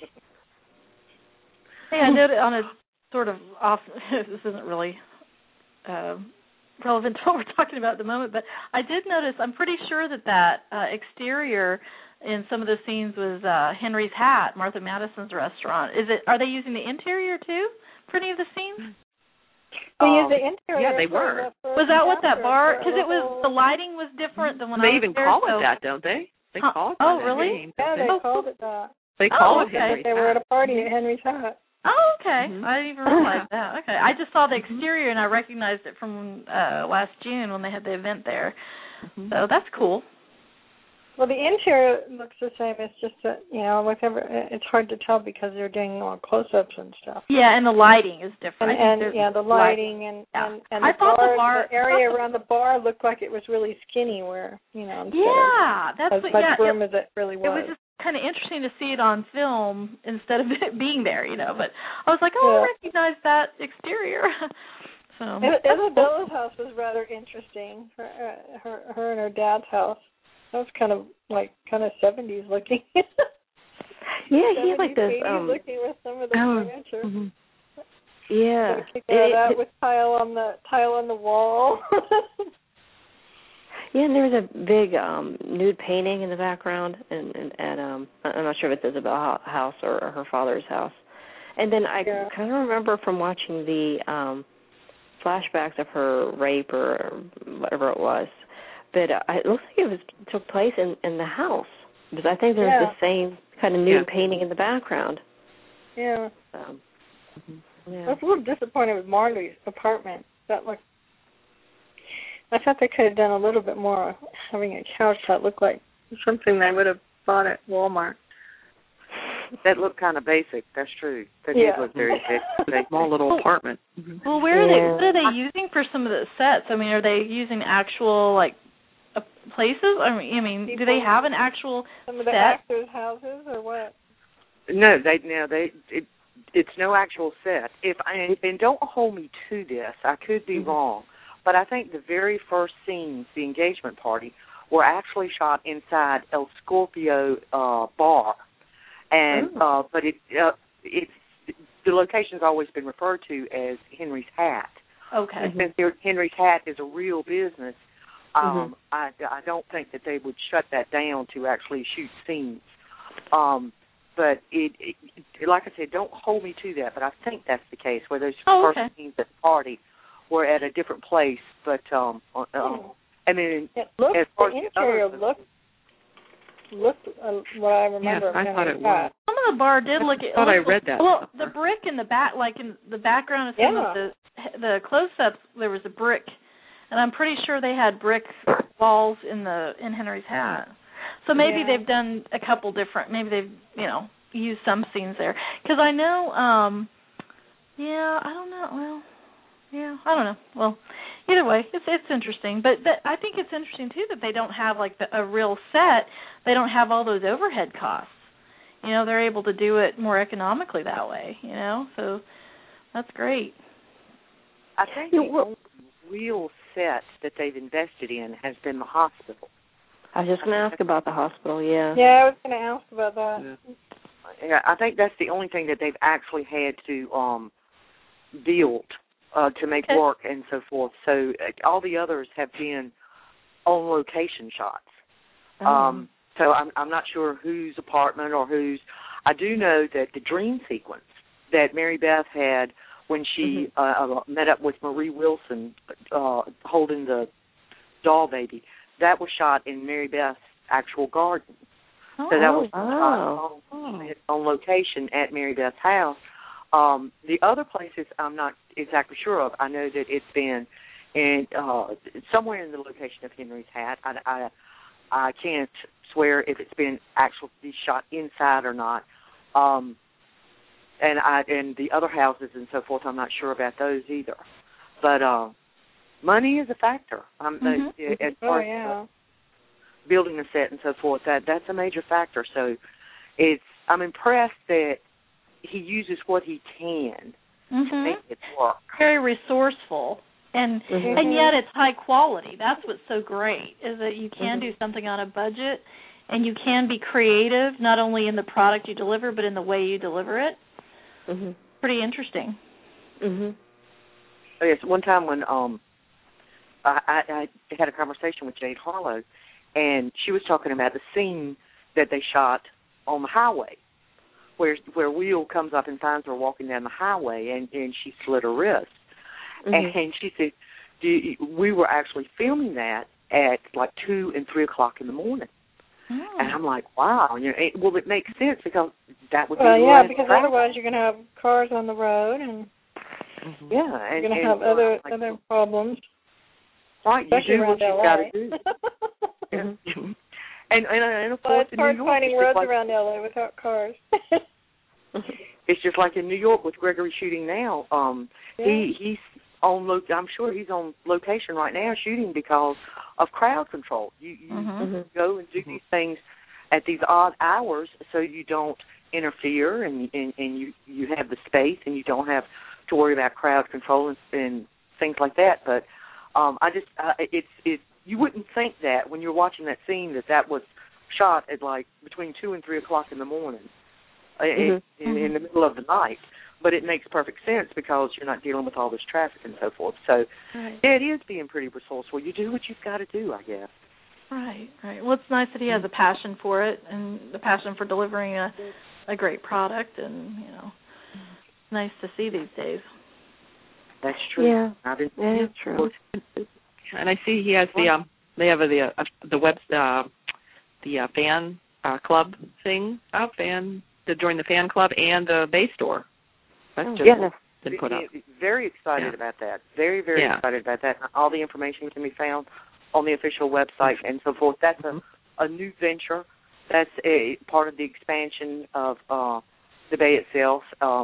Hey, I noted on a sort of off. This isn't really relevant to what we're talking about at the moment, but I did notice. I'm pretty sure that exterior in some of the scenes was Henry's hat, Martha Madison's restaurant. Are they using the interior too for any of the scenes? They used the interior. Yeah, they were. Was that what that bar? Because it was the lighting was different than when I was there. They even call it that, don't they? They call it. Oh, really? Name, yeah, they called it that. They call it Henry's They were at a party at Henry's hat. Oh, okay. I didn't even realize that. Okay, I just saw the exterior and I recognized it from last June when they had the event there. So that's cool. Well, the interior looks the same. It's just that, it's hard to tell because they're doing more close-ups and stuff. Yeah, and the lighting is different. The lighting and the area around the bar looked like it was really skinny where, that's as much room as it really was. It was just kind of interesting to see it on film instead of it being there, But I was like, I recognize that exterior. So Isabella's house was rather interesting. Her and her dad's house. That was kind of 70s looking. Yeah, he had like this looking with some of the furniture. Yeah. Kick that out with tile on the wall. Yeah, and there was a big nude painting in the background, and I'm not sure if it's Isabella's house or her father's house. And then I kind of remember from watching the flashbacks of her rape or whatever it was. But it looks like it took place in the house, because I think there's the same kind of nude painting in the background. Yeah. I was a little disappointed with Marley's apartment. I thought they could have done a little bit more, having a couch that looked like something they would have bought at Walmart. That looked kind of basic. That's true. That did look very basic. Small little apartment. Well, where are they? What are they using for some of the sets? I mean, are they using actual places? I mean, do they have an actual some of the set? actors' houses or what? No, it's no actual set. And don't hold me to this. I could be wrong, but I think the very first scenes, the engagement party, were actually shot inside El Scorpio bar, and but it's the location's always been referred to as Henry's Hat. Okay. And since Henry's Hat is a real business, I don't think that they would shut that down to actually shoot scenes. But it, like I said, don't hold me to that, but I think that's the case, where those first scenes at the party were at a different place. But and then the interior looked what I remember. Yes, I thought it was. Some of the bar did look. I thought I read that. Well, the brick in the back, like in the background of some of the close-ups, there was a brick, and I'm pretty sure they had brick walls in Henry's Hat. So maybe they've done a couple different. Maybe they've used some scenes there, because I know. I don't know. Well. Yeah, I don't know. Well, either way, it's interesting. But I think it's interesting, too, that they don't have, like, a real set. They don't have all those overhead costs. They're able to do it more economically that way, So that's great. I think the only real set that they've invested in has been the hospital. I was just going to ask about the hospital, Yeah, I was going to ask about that. Yeah, I think that's the only thing that they've actually had to build to make work and so forth. So all the others have been on location shots. So I'm not sure whose apartment or whose. I do know that the dream sequence that Mary Beth had when she met up with Marie Wilson holding the doll baby, that was shot in Mary Beth's actual garden. So that was shot on location at Mary Beth's house. The other places I'm not exactly sure of. I know that it's been in somewhere in the location of Henry's Hat. I can't swear if it's been actually shot inside or not. And the other houses and so forth, I'm not sure about those either. But money is a factor. As far as building a set and so forth, that's a major factor. So I'm impressed that he uses what he can to make it work. Very resourceful, and yet it's high quality. That's what's so great, is that you can do something on a budget, and you can be creative, not only in the product you deliver, but in the way you deliver it. Pretty interesting. Oh, yes, one time when I had a conversation with Jade Harlow, and she was talking about the scene that they shot on the highway, where Will comes up and finds her walking down the highway, and she slit her wrist. And she said, we were actually filming that at like 2 and 3 o'clock in the morning. And I'm like, wow. It makes sense because that would be because otherwise you're going to have cars on the road, and you're going to have other problems. Right, you do what you've got to do. And of course, it's hard finding roads around LA without cars. It's just like in New York with Gregory shooting now. He's on. I'm sure he's on location right now shooting because of crowd control. You go and do these things at these odd hours so you don't interfere, and you have the space, and you don't have to worry about crowd control and things like that. But it's you wouldn't think that when you're watching that scene that was shot at like between 2 and 3 o'clock in the morning, in the middle of the night. But it makes perfect sense because you're not dealing with all this traffic and so forth. So it is being pretty resourceful. You do what you've got to do, I guess. Right. Well, it's nice that he has a passion for it and the passion for delivering a great product, and nice to see these days. That's true. Yeah, that's true. And I see he has they have the web the fan club thing up, and to join the fan club and the Bay store. That's just been put up. Very excited about that. Very, very excited about that. All the information can be found on the official website and so forth. That's a new venture. That's a part of the expansion of the Bay itself.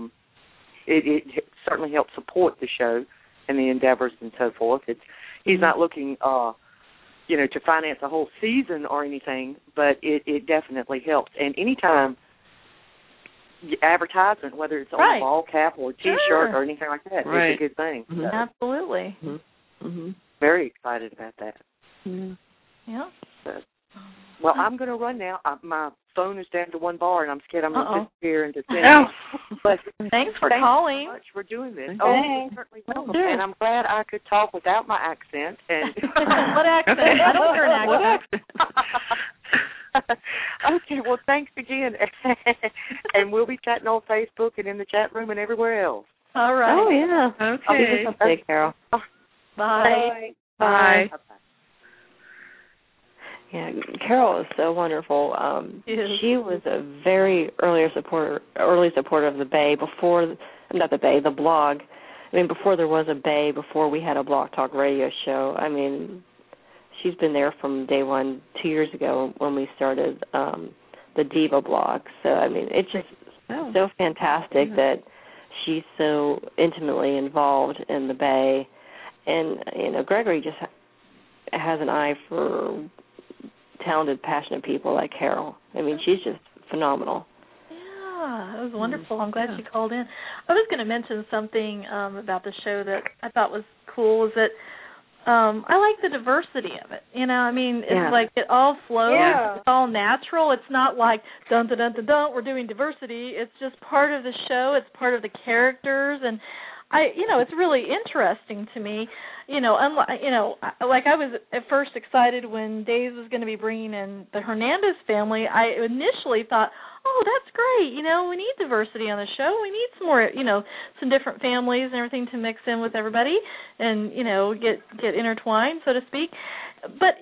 It certainly helps support the show and the endeavors and so forth. He's not looking, to finance a whole season or anything, but it definitely helps. And anytime advertisement, whether it's on a ball cap or a T-shirt or anything like that, it's a good thing. Absolutely. very excited about that. Mm-hmm. Yeah. Well, I'm going to run now. My phone is down to one bar, and I'm scared I'm going to disappear into thin. But thanks for calling. Thanks so much for doing this. Thanks. Oh, certainly welcome. And I'm glad I could talk without my accent. And what accent? I don't hear an accent. Okay, well, thanks again. And we'll be chatting on Facebook and in the chat room and everywhere else. All right. Oh, yeah. Okay. Okay, Carol. Bye. Bye. Yeah, Carol is so wonderful. She was a very early supporter of the Bay the blog. I mean, before there was a Bay, before we had a Blog Talk Radio show. I mean, she's been there from day one 2 years ago when we started the Diva blog. So, I mean, it's just so fantastic that she's so intimately involved in the Bay. And, Gregory just has an eye for talented, passionate people like Carol. I mean, she's just phenomenal. Yeah, it was wonderful. I'm glad she called in. I was going to mention something about the show that I thought was cool, is that I like the diversity of it. I mean, it's like it all flows. Yeah. It's all natural. It's not like, dun, dun, dun, dun, dun, we're doing diversity. It's just part of the show. It's part of the characters. And it's really interesting to me. Like I was at first excited when Days was going to be bringing in the Hernandez family. I initially thought, oh, that's great. We need diversity on the show. We need some more, some different families and everything to mix in with everybody and, get intertwined, so to speak. But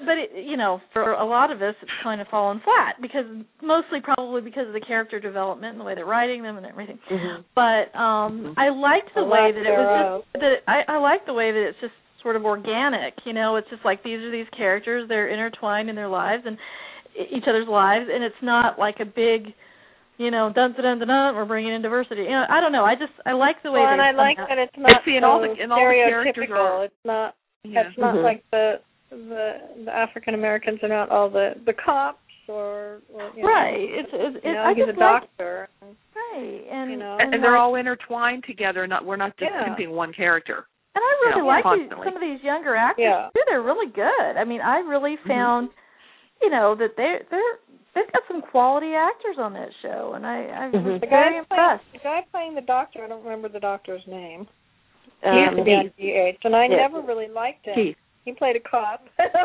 for a lot of us, it's kind of fallen flat mostly probably because of the character development and the way they're writing them and everything. Mm-hmm. But I liked the way that it was just, I like the way that it's just sort of organic. It's just like these are these characters, they're intertwined in their lives and each other's lives, and it's not like a big, dun dun dun dun dun, we're bringing in diversity. I don't know. I like the way. Well, and I like that it's not stereotypical. It's not. It's not like the African Americans are not all the cops or right. He's a doctor. Right, and and they're all intertwined together. We're not just pimping one character. And I really like some of these younger actors too. They're really good. I mean, I really found that they've got some quality actors on that show, and I was very impressed. The guy playing the doctor, I don't remember the doctor's name. He used to be on DH, and I never really liked him. Keith. He played a cop,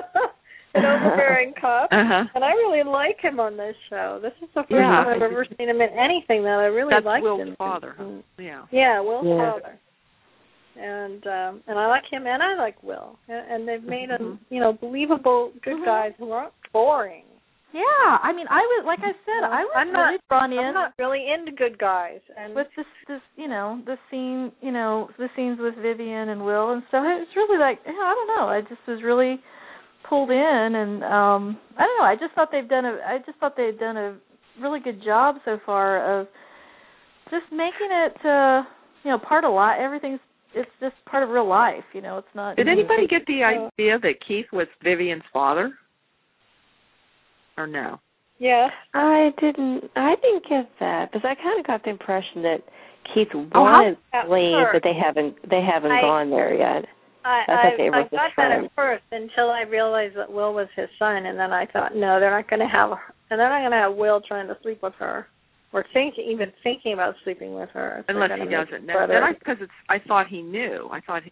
an overbearing cop, and I really like him on this show. This is the first time I've ever seen him in anything that I really liked him. That's Will's father. Yeah, Will's father. And I like him, and I like Will, and they've made them, believable good guys who aren't boring. Yeah, I mean, I was, like I said, I was really drawn in. I'm not really into good guys, and with this, the scene, the scenes with Vivian and Will and stuff. It's really like, I don't know. I just was really pulled in, and I don't know. I just thought they'd done a really good job so far of just making it, part of life. It's just part of real life. It's not. Did anybody get the idea that Keith was Vivian's father? Or no? Yes. I didn't get that because I kind of got the impression that Keith wanted to leave, but they haven't gone there yet. I got that at first until I realized that Will was his son, and then I thought, no, they're not going to have Will trying to sleep with her, or even thinking about sleeping with her. Unless he doesn't know. I thought he knew.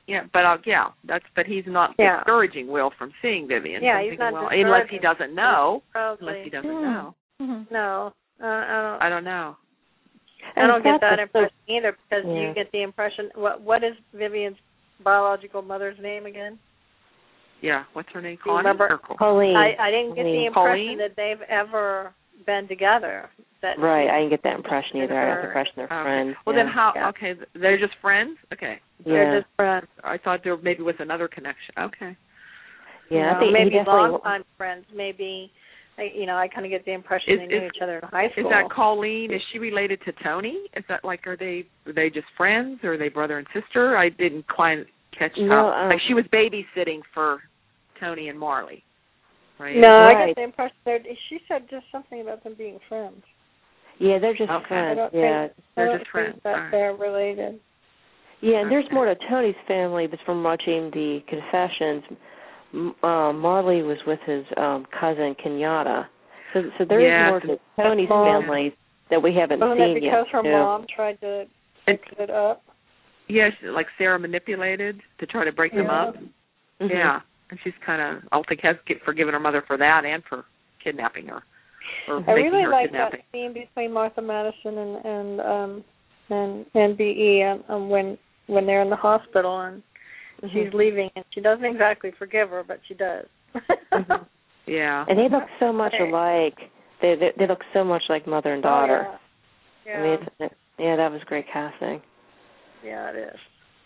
But he's not discouraging Will from seeing Vivian. Yeah, he's not unless he doesn't know. Probably. Unless he doesn't know. Mm-hmm. No, I don't know. I don't get that impression either, because you get the impression. What is Vivian's biological mother's name again? Yeah, what's her name? Colleen. I didn't get the impression that they've ever been together. Right, I didn't get that impression either. I got the impression they're friends. Well, then how? Yeah. Okay, they're just friends. Okay, they're just friends. I thought there maybe was another connection. Okay. Yeah, I think maybe long-time friends. Maybe, I kind of get the impression they knew each other in high school. Is that Colleen? Is she related to Tony? Is that are they just friends, or are they brother and sister? I didn't quite catch up. She was babysitting for Tony and Marley, right? No, I got the impression she said just something about them being friends. Yeah, they're just friends. They're just friends. They're related. Yeah, and there's more to Tony's family, but from watching the Confessions, Marley was with his cousin Kenyatta. So there is more to Tony's family that we haven't seen yet. Because her mom tried to fix it up? Yes, like Sarah manipulated to try to break them up. Mm-hmm. Yeah, and she's kind of, I think, has forgiven her mother for that and for kidnapping her. I really like that scene between Martha Madison and B.E. When they're in the hospital and she's leaving, and she doesn't exactly forgive her, but she does. Yeah. And they look so much alike. They look so much like mother and daughter. Oh, yeah. I mean, that was great casting. Yeah, it is.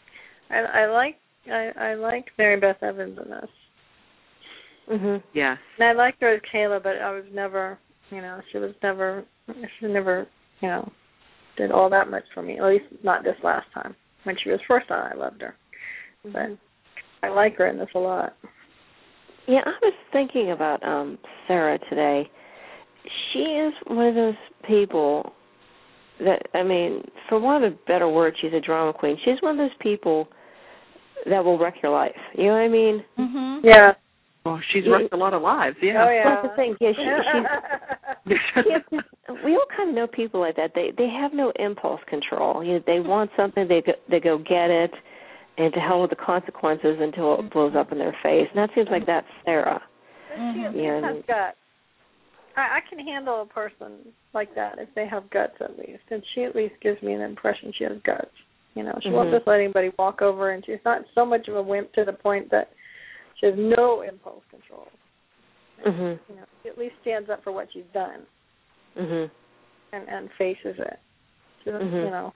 I like Mary Beth Evans in this. Mhm. Yes. And I liked her as Kayla, but I was never, she never, did all that much for me. At least not this last time. When she was first on, I loved her. But I like her in this a lot. Yeah, I was thinking about Sarah today. She is one of those people that, I mean, for want of a better word, she's a drama queen. She's one of those people that will wreck your life. You know what I mean? Mm-hmm. Yeah. Well, she's wrecked a lot of lives, yeah. Oh, yeah. That's the thing. Yeah, we all kind of know people like that. They have no impulse control. You know, they want something, they go get it, and to hell with the consequences until it blows up in their face. And that seems like that's Sarah. She has guts. I can handle a person like that if they have guts, at least. And she at least gives me an impression she has guts. She won't just let anybody walk over, and she's not so much of a wimp to the point that she has no impulse control. And, she at least stands up for what she's done and faces it. She doesn't,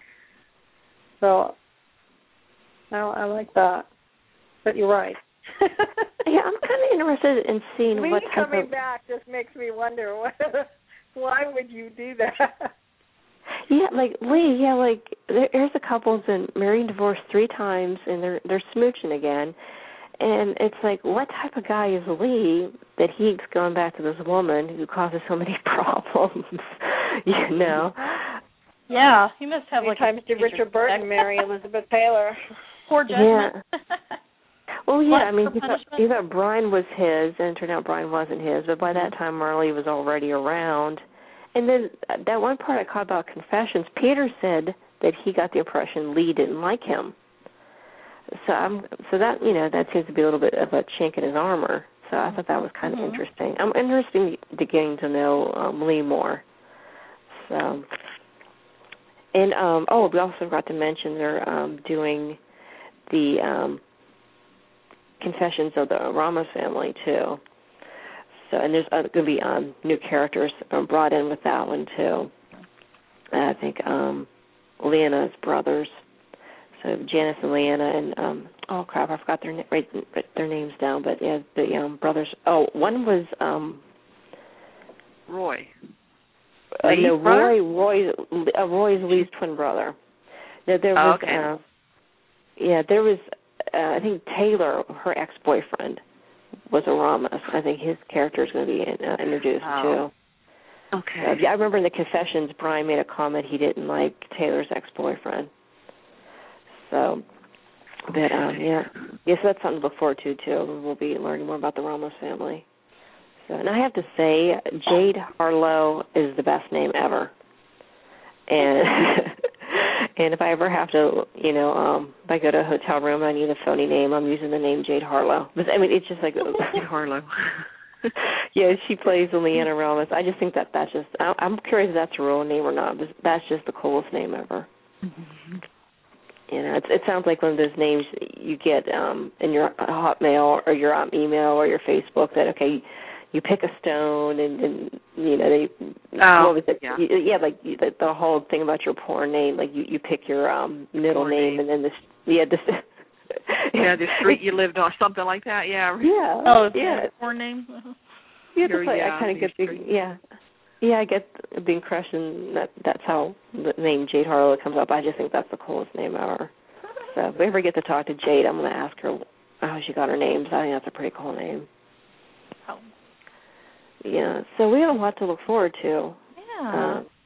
So I like that. But you're right. Yeah, I'm kind of interested in seeing Lee what type coming back just makes me wonder why would you do that? Yeah, like Lee. Yeah, like there's a couple that's married and divorced 3 times, and they're smooching again. And it's like, what type of guy is Lee that he's going back to this woman who causes so many problems? Yeah, he must have like times did Richard Burton marry Elizabeth Taylor? Poor judgment. Yeah. Well, yeah, I mean, he thought Brian was his, and it turned out Brian wasn't his. But by that time, Marley was already around. And then that one part I caught about Confessions, Peter said that he got the impression Lee didn't like him. So that that seems to be a little bit of a chink in his armor. So I thought that was kind of interesting. I'm interested in getting to know Lee more. So, and we also forgot to mention they're doing the Confessions of the Ramos family too. So, and there's going to be new characters brought in with that one too. I think Leanna's brothers. So Janice and Leanna and I forgot their names down. But yeah, the brothers. Oh, one was Roy. Roy's Lee's twin brother. There was. Okay. There was. I think Taylor, her ex-boyfriend, was a Ramos. I think his character is going to be introduced too. Okay. I remember in the Confessions, Brian made a comment he didn't like Taylor's ex-boyfriend. So, but so that's something to look forward to too. We'll be learning more about the Ramos family. So, and I have to say, Jade Harlow is the best name ever. And and if I ever have to, if I go to a hotel room and I need a phony name, I'm using the name Jade Harlow. But, I mean, it's just like Jade Harlow. Yeah, she plays Leanna Ramos. I just think that's just. I'm curious if that's a real name or not. But that's just the coolest name ever. Mm-hmm. It sounds like one of those names you get in your Hotmail or your email or your Facebook that you pick a stone and they what was it? Yeah. The whole thing about your porn name, like you pick your middle name and then the street you lived on, something like that. Yeah. Yeah. Oh, yeah. Porn name. I kind of get I get the impression that's how the name Jade Harlow comes up. I just think that's the coolest name ever. So if we ever get to talk to Jade, I'm going to ask her how she got her name. So I think that's a pretty cool name. Oh. Yeah, so we have a lot to look forward to. Yeah.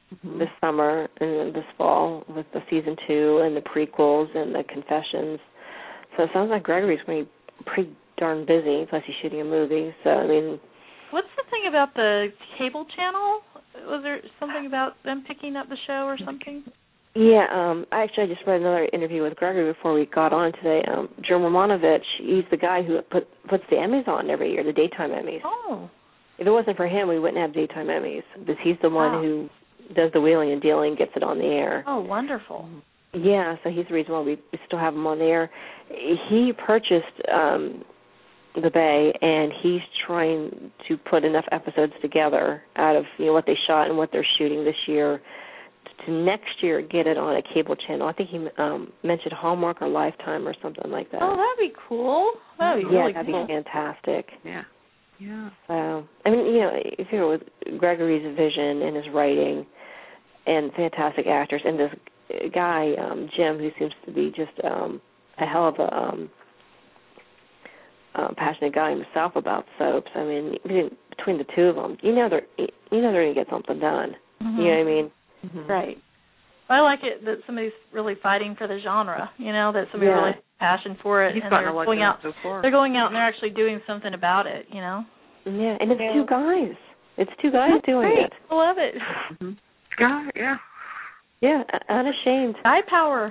this summer and this fall with the season 2 and the prequels and the confessions. So it sounds like Gregory's going to be pretty darn busy, plus he's shooting a movie. So, I mean... What's the thing about the cable channel? Was there something about them picking up the show or something? Yeah, I just read another interview with Gregory before we got on today. Jim Romanovich, he's the guy who puts the Emmys on every year, the daytime Emmys. Oh. If it wasn't for him, we wouldn't have daytime Emmys, because he's the one who does the wheeling and dealing, gets it on the air. Oh, wonderful. Yeah, so he's the reason why we still have him on the air. He purchased the Bay, and he's trying to put enough episodes together out of what they shot and what they're shooting this year to next year get it on a cable channel. I think he mentioned Hallmark or Lifetime or something like that. Oh, that'd be cool. That'd be really that'd cool. be fantastic. Yeah. Yeah. So, I mean, if you're with Gregory's vision and his writing and fantastic actors, and this guy, Jim, who seems to be just a hell of a passionate guy himself about soaps. I mean, between the two of them, they're going to get something done. Mm-hmm. You know what I mean? Mm-hmm. Right. I like it that somebody's really fighting for the genre. That somebody really has passion for it, He's and they're going out. They're going out and they're actually doing something about it. Yeah, and it's two guys. It's two guys doing it. I love it. Mm-hmm. God, yeah. Yeah, unashamed. Guy power.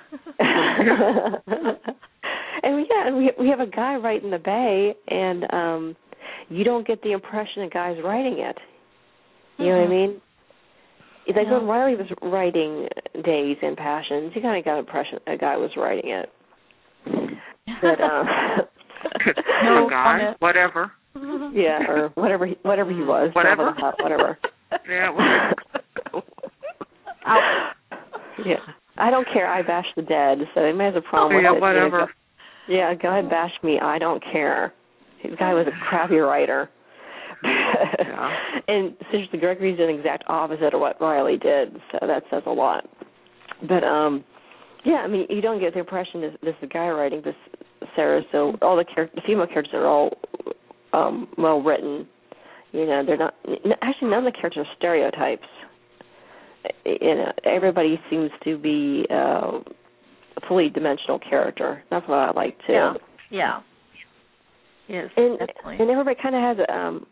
And we have a guy writing the Bay, and you don't get the impression a guy's writing it. You know what I mean? It's like when Riley was writing Days and Passions, you kind of got the impression a guy was writing it. But, no guy, whatever. Yeah, or whatever he was. Whatever. Whatever. Yeah, whatever. Yeah. I don't care. I bash the dead, so he may have a problem with it. Whatever. Yeah, a guy bashed me. I don't care. The guy was a crappy writer. Yeah. And seriously, Gregory's the exact opposite of what Riley did, so that says a lot. But, I mean, you don't get the impression this is the guy writing this, Sarah, so all the female characters are all well written. They're not, actually none of the characters are stereotypes. Everybody seems to be a fully dimensional character. That's what I like too. Yeah. Yes, definitely. And everybody kind of has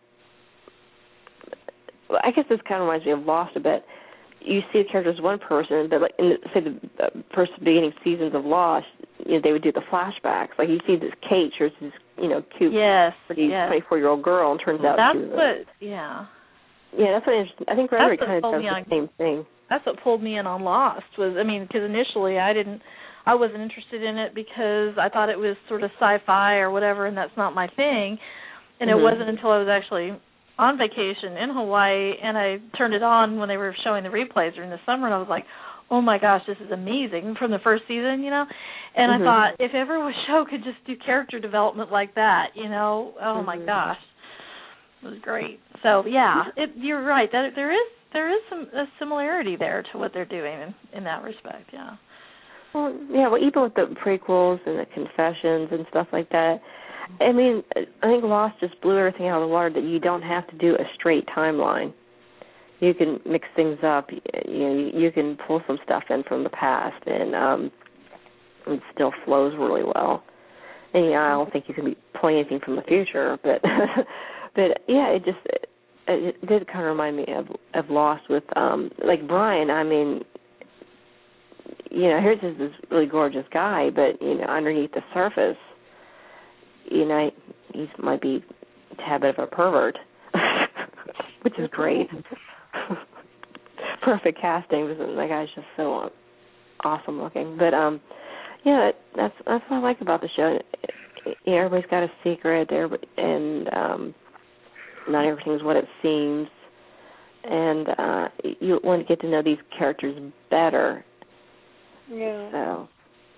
I guess this kind of reminds me of Lost a bit. You see the character as one person, but like in the first beginning seasons of Lost, they would do the flashbacks. Like you see this Kate, she's this cute, pretty 24-year-old girl, and turns out she's that's what interesting. I think Gregory kind of does the same thing. That's what pulled me in on Lost because initially I wasn't interested in it because I thought it was sort of sci-fi or whatever, and that's not my thing. And it wasn't until I was actually on vacation in Hawaii, and I turned it on when they were showing the replays during the summer, and I was like, oh my gosh, this is amazing from the first season, And I thought, if ever a show could just do character development like that, oh my gosh, it was great. So you're right. That there is a similarity there to what they're doing in that respect. Yeah. Well, even with the prequels and the confessions and stuff like that, I mean, I think Lost just blew everything out of the water that you don't have to do a straight timeline. You can mix things up. You can pull some stuff in from the past, and it still flows really well. And I don't think you can be pulling anything from the future, but it did kind of remind me of Lost with like Brian. I mean, here's this really gorgeous guy, but underneath the surface, he might be a tad bit of a pervert, which is great. Perfect casting. That guy's just so awesome looking. But that's what I like about the show. Everybody's got a secret, and not everything's what it seems. And you want to get to know these characters better. Yeah. So.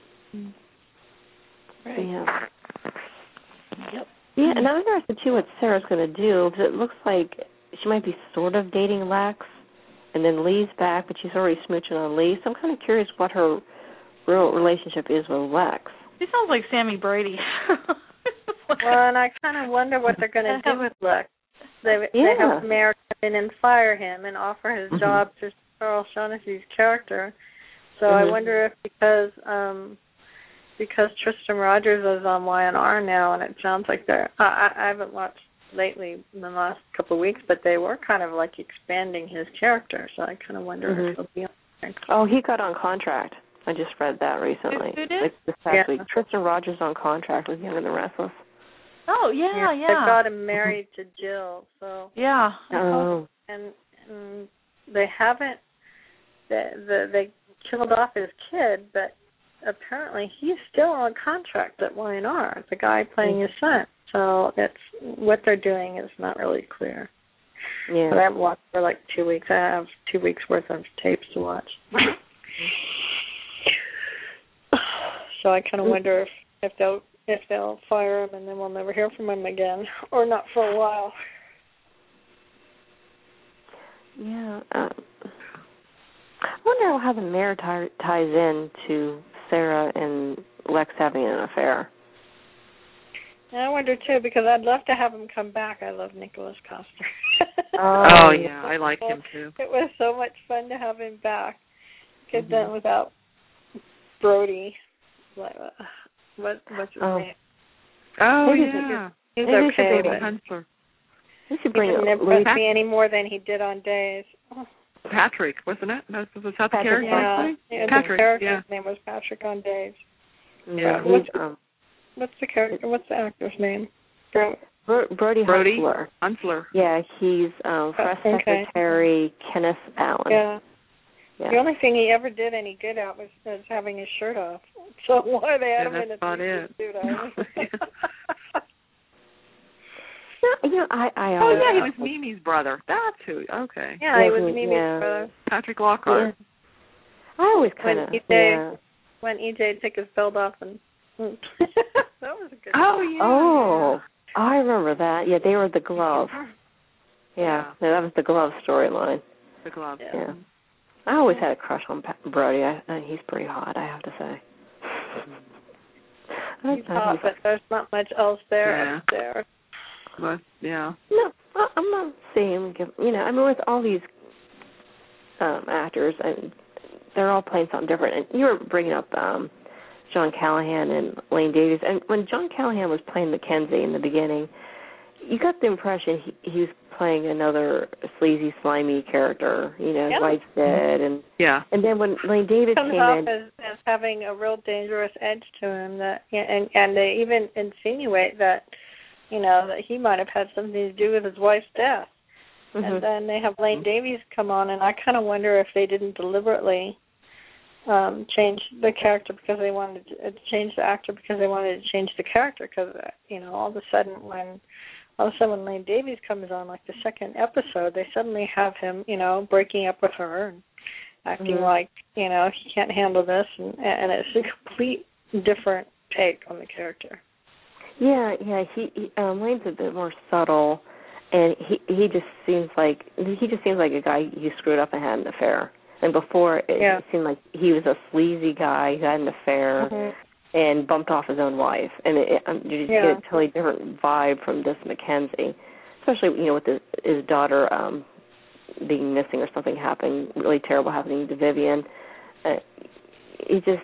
Right. Yeah. Yep. Yeah, and I'm interested too what Sarah's going to do, because it looks like she might be sort of dating Lex, and then Lee's back, but she's already smooching on Lee. So I'm kind of curious what her real relationship is with Lex. She sounds like Sammy Brady. Well, and I kind of wonder what they're going to do with Lex. They have Mayor come in and fire him and offer his job to Earl Shaughnessy's character. So I wonder if because Tristan Rogers is on YNR now, and it sounds like they're. I haven't watched lately in the last couple of weeks, but they were kind of like expanding his character. So I kind of wonder if he'll be on there. Oh, he got on contract. I just read that recently. Who did? Like this past week. Tristan Rogers on contract with Young and the Restless. Oh, yeah. They got him married to Jill, so. Yeah. Oh. And they haven't. They killed off his kid, but apparently he's still on contract at YNR. The guy playing his son. So it's what they're doing is not really clear. Yeah. But I haven't watched for like 2 weeks. I have 2 weeks worth of tapes to watch. So I kind of wonder if they'll fire him and then we'll never hear from him again, or not for a while. Yeah. I wonder how the mayor ties in to Sarah and Lex having an affair. And I wonder too, because I'd love to have him come back. I love Nicholas Coster. Oh yeah, I like him too. It was so much fun to have him back. Get done without Brody. What's his name? Oh yeah, he's maybe okay. Huntsler. We should bring he didn't impress me any more than he did on Days. Patrick, wasn't it? Was that the character? Yeah, Patrick. The character's name was Patrick on Days. Yeah, what's the character? What's the actor's name? Brody Huntsler. Yeah, he's press secretary Kenneth Allen. Yeah. The only thing he ever did any good at was having his shirt off. So why they had him in a suit? Oh yeah, he was Mimi's brother. That's who. Okay. Yeah, he was Mimi's brother. Patrick Lockhart. Yeah. I always kind of when EJ took his belt off and that was a good. Oh yeah. Oh, I remember that. Yeah, they were the glove. Yeah, that was the glove storyline. The glove. Yeah. I always had a crush on Brody. He's pretty hot, I have to say. He's hot, but there's not much else there. Up there. But, yeah. No, I'm not saying, I mean, with all these actors, and they're all playing something different. And you were bringing up John Callahan and Lane Davies. And when John Callahan was playing Mackenzie in the beginning, you got the impression he was playing another sleazy, slimy character, White's dead, and then when Lane Davies came in, as having a real dangerous edge to him, and they even insinuate that that he might have had something to do with his wife's death, and then they have Lane Davies come on, and I kind of wonder if they didn't deliberately change the character because they wanted to change the actor because they wanted to change the character because all of a sudden when Lane Davies comes on, like the second episode, they suddenly have him, breaking up with her and acting like, he can't handle this, and it's a complete different take on the character. Yeah, he Lane's a bit more subtle, and he just seems like a guy who screwed up and had an affair. And before it seemed like he was a sleazy guy who had an affair. And bumped off his own wife, and you just get a totally different vibe from this Mackenzie, especially with his daughter being missing or something happening really terrible happening to Vivian. It just,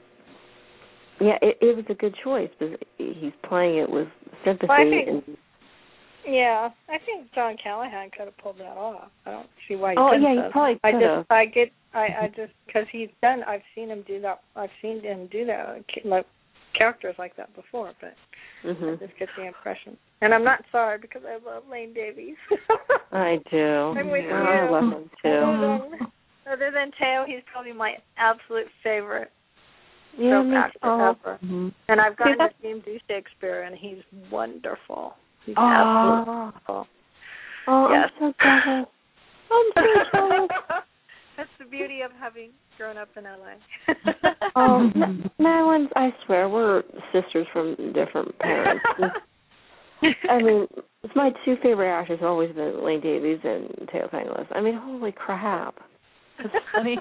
it was a good choice because he's playing it with sympathy. Well, I think John Callahan could have pulled that off. I don't see why he couldn't. Oh, yeah, he probably could have. I just because I've seen him do that. I've seen him do that, like characters like that before. But I just get the impression, and I'm not sorry because I love Lane Davies. I do. I'm with you. I love him too. Other than Teo, he's probably my absolute favorite. Yeah, ever. And I've gotten to see him do Shakespeare, and he's wonderful. He's absolutely wonderful. Oh, yes. I'm so jealous. I'm so jealous. That's the beauty of having grown up in LA. Madeline, I swear, we're sisters from different parents. I mean, my two favorite actors have always been Lane Davies and Teo Panglis. I mean, holy crap. That's funny.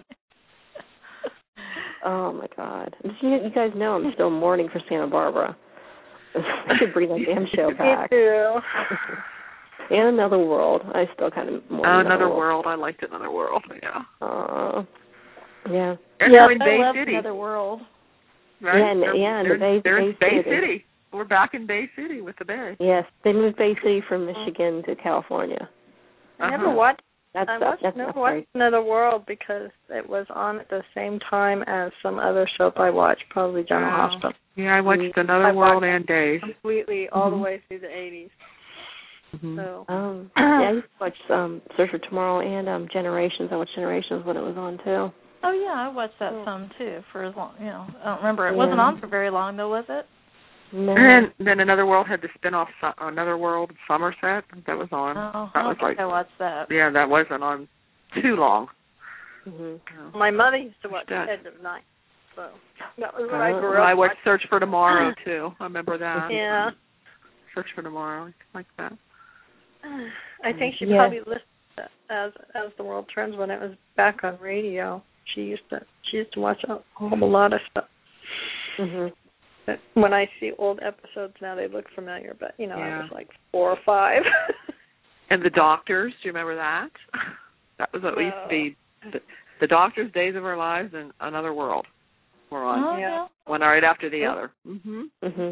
Oh, my God. You guys know I'm still mourning for Santa Barbara. I should bring that damn show back. Me too. And Another World. I still kind of more. Another World. I liked Another World. Yeah. Yeah. And yeah, in Bay I love City. Another World. Right? There's Bay City. We're back in Bay City with the Bay. Yes, they moved Bay City from Michigan to California. I never watched. That's never watched Another World because it was on at the same time as some other soap I watched, probably General Hospital. Yeah, I watched Another World and Days. Completely, all the way through the 80s. Mm-hmm. So. I used to watch Search for Tomorrow and Generations. I watched Generations when it was on too. Oh yeah, I watched that some too for as long. I don't remember. It wasn't on for very long though, was it? No. And then Another World had the spin-off Another World Somerset that was on. Oh, that was I watched that. Yeah, that wasn't on too long. Mm-hmm. My mother used to watch Edge of Night, so that was what I grew up. I watched Search for Tomorrow too. I remember that. Yeah. Search for Tomorrow, like that. I think she probably listened to as the world turns when it was back on radio. She used to watch a whole lot of stuff. Mhm. When I see old episodes now, they look familiar, but I was like 4 or 5. And The Doctors, do you remember that? That was what we used to be. The Doctors, Days of Our Lives, and Another World were on. Oh, yeah. One right after the other. Mhm. Mhm.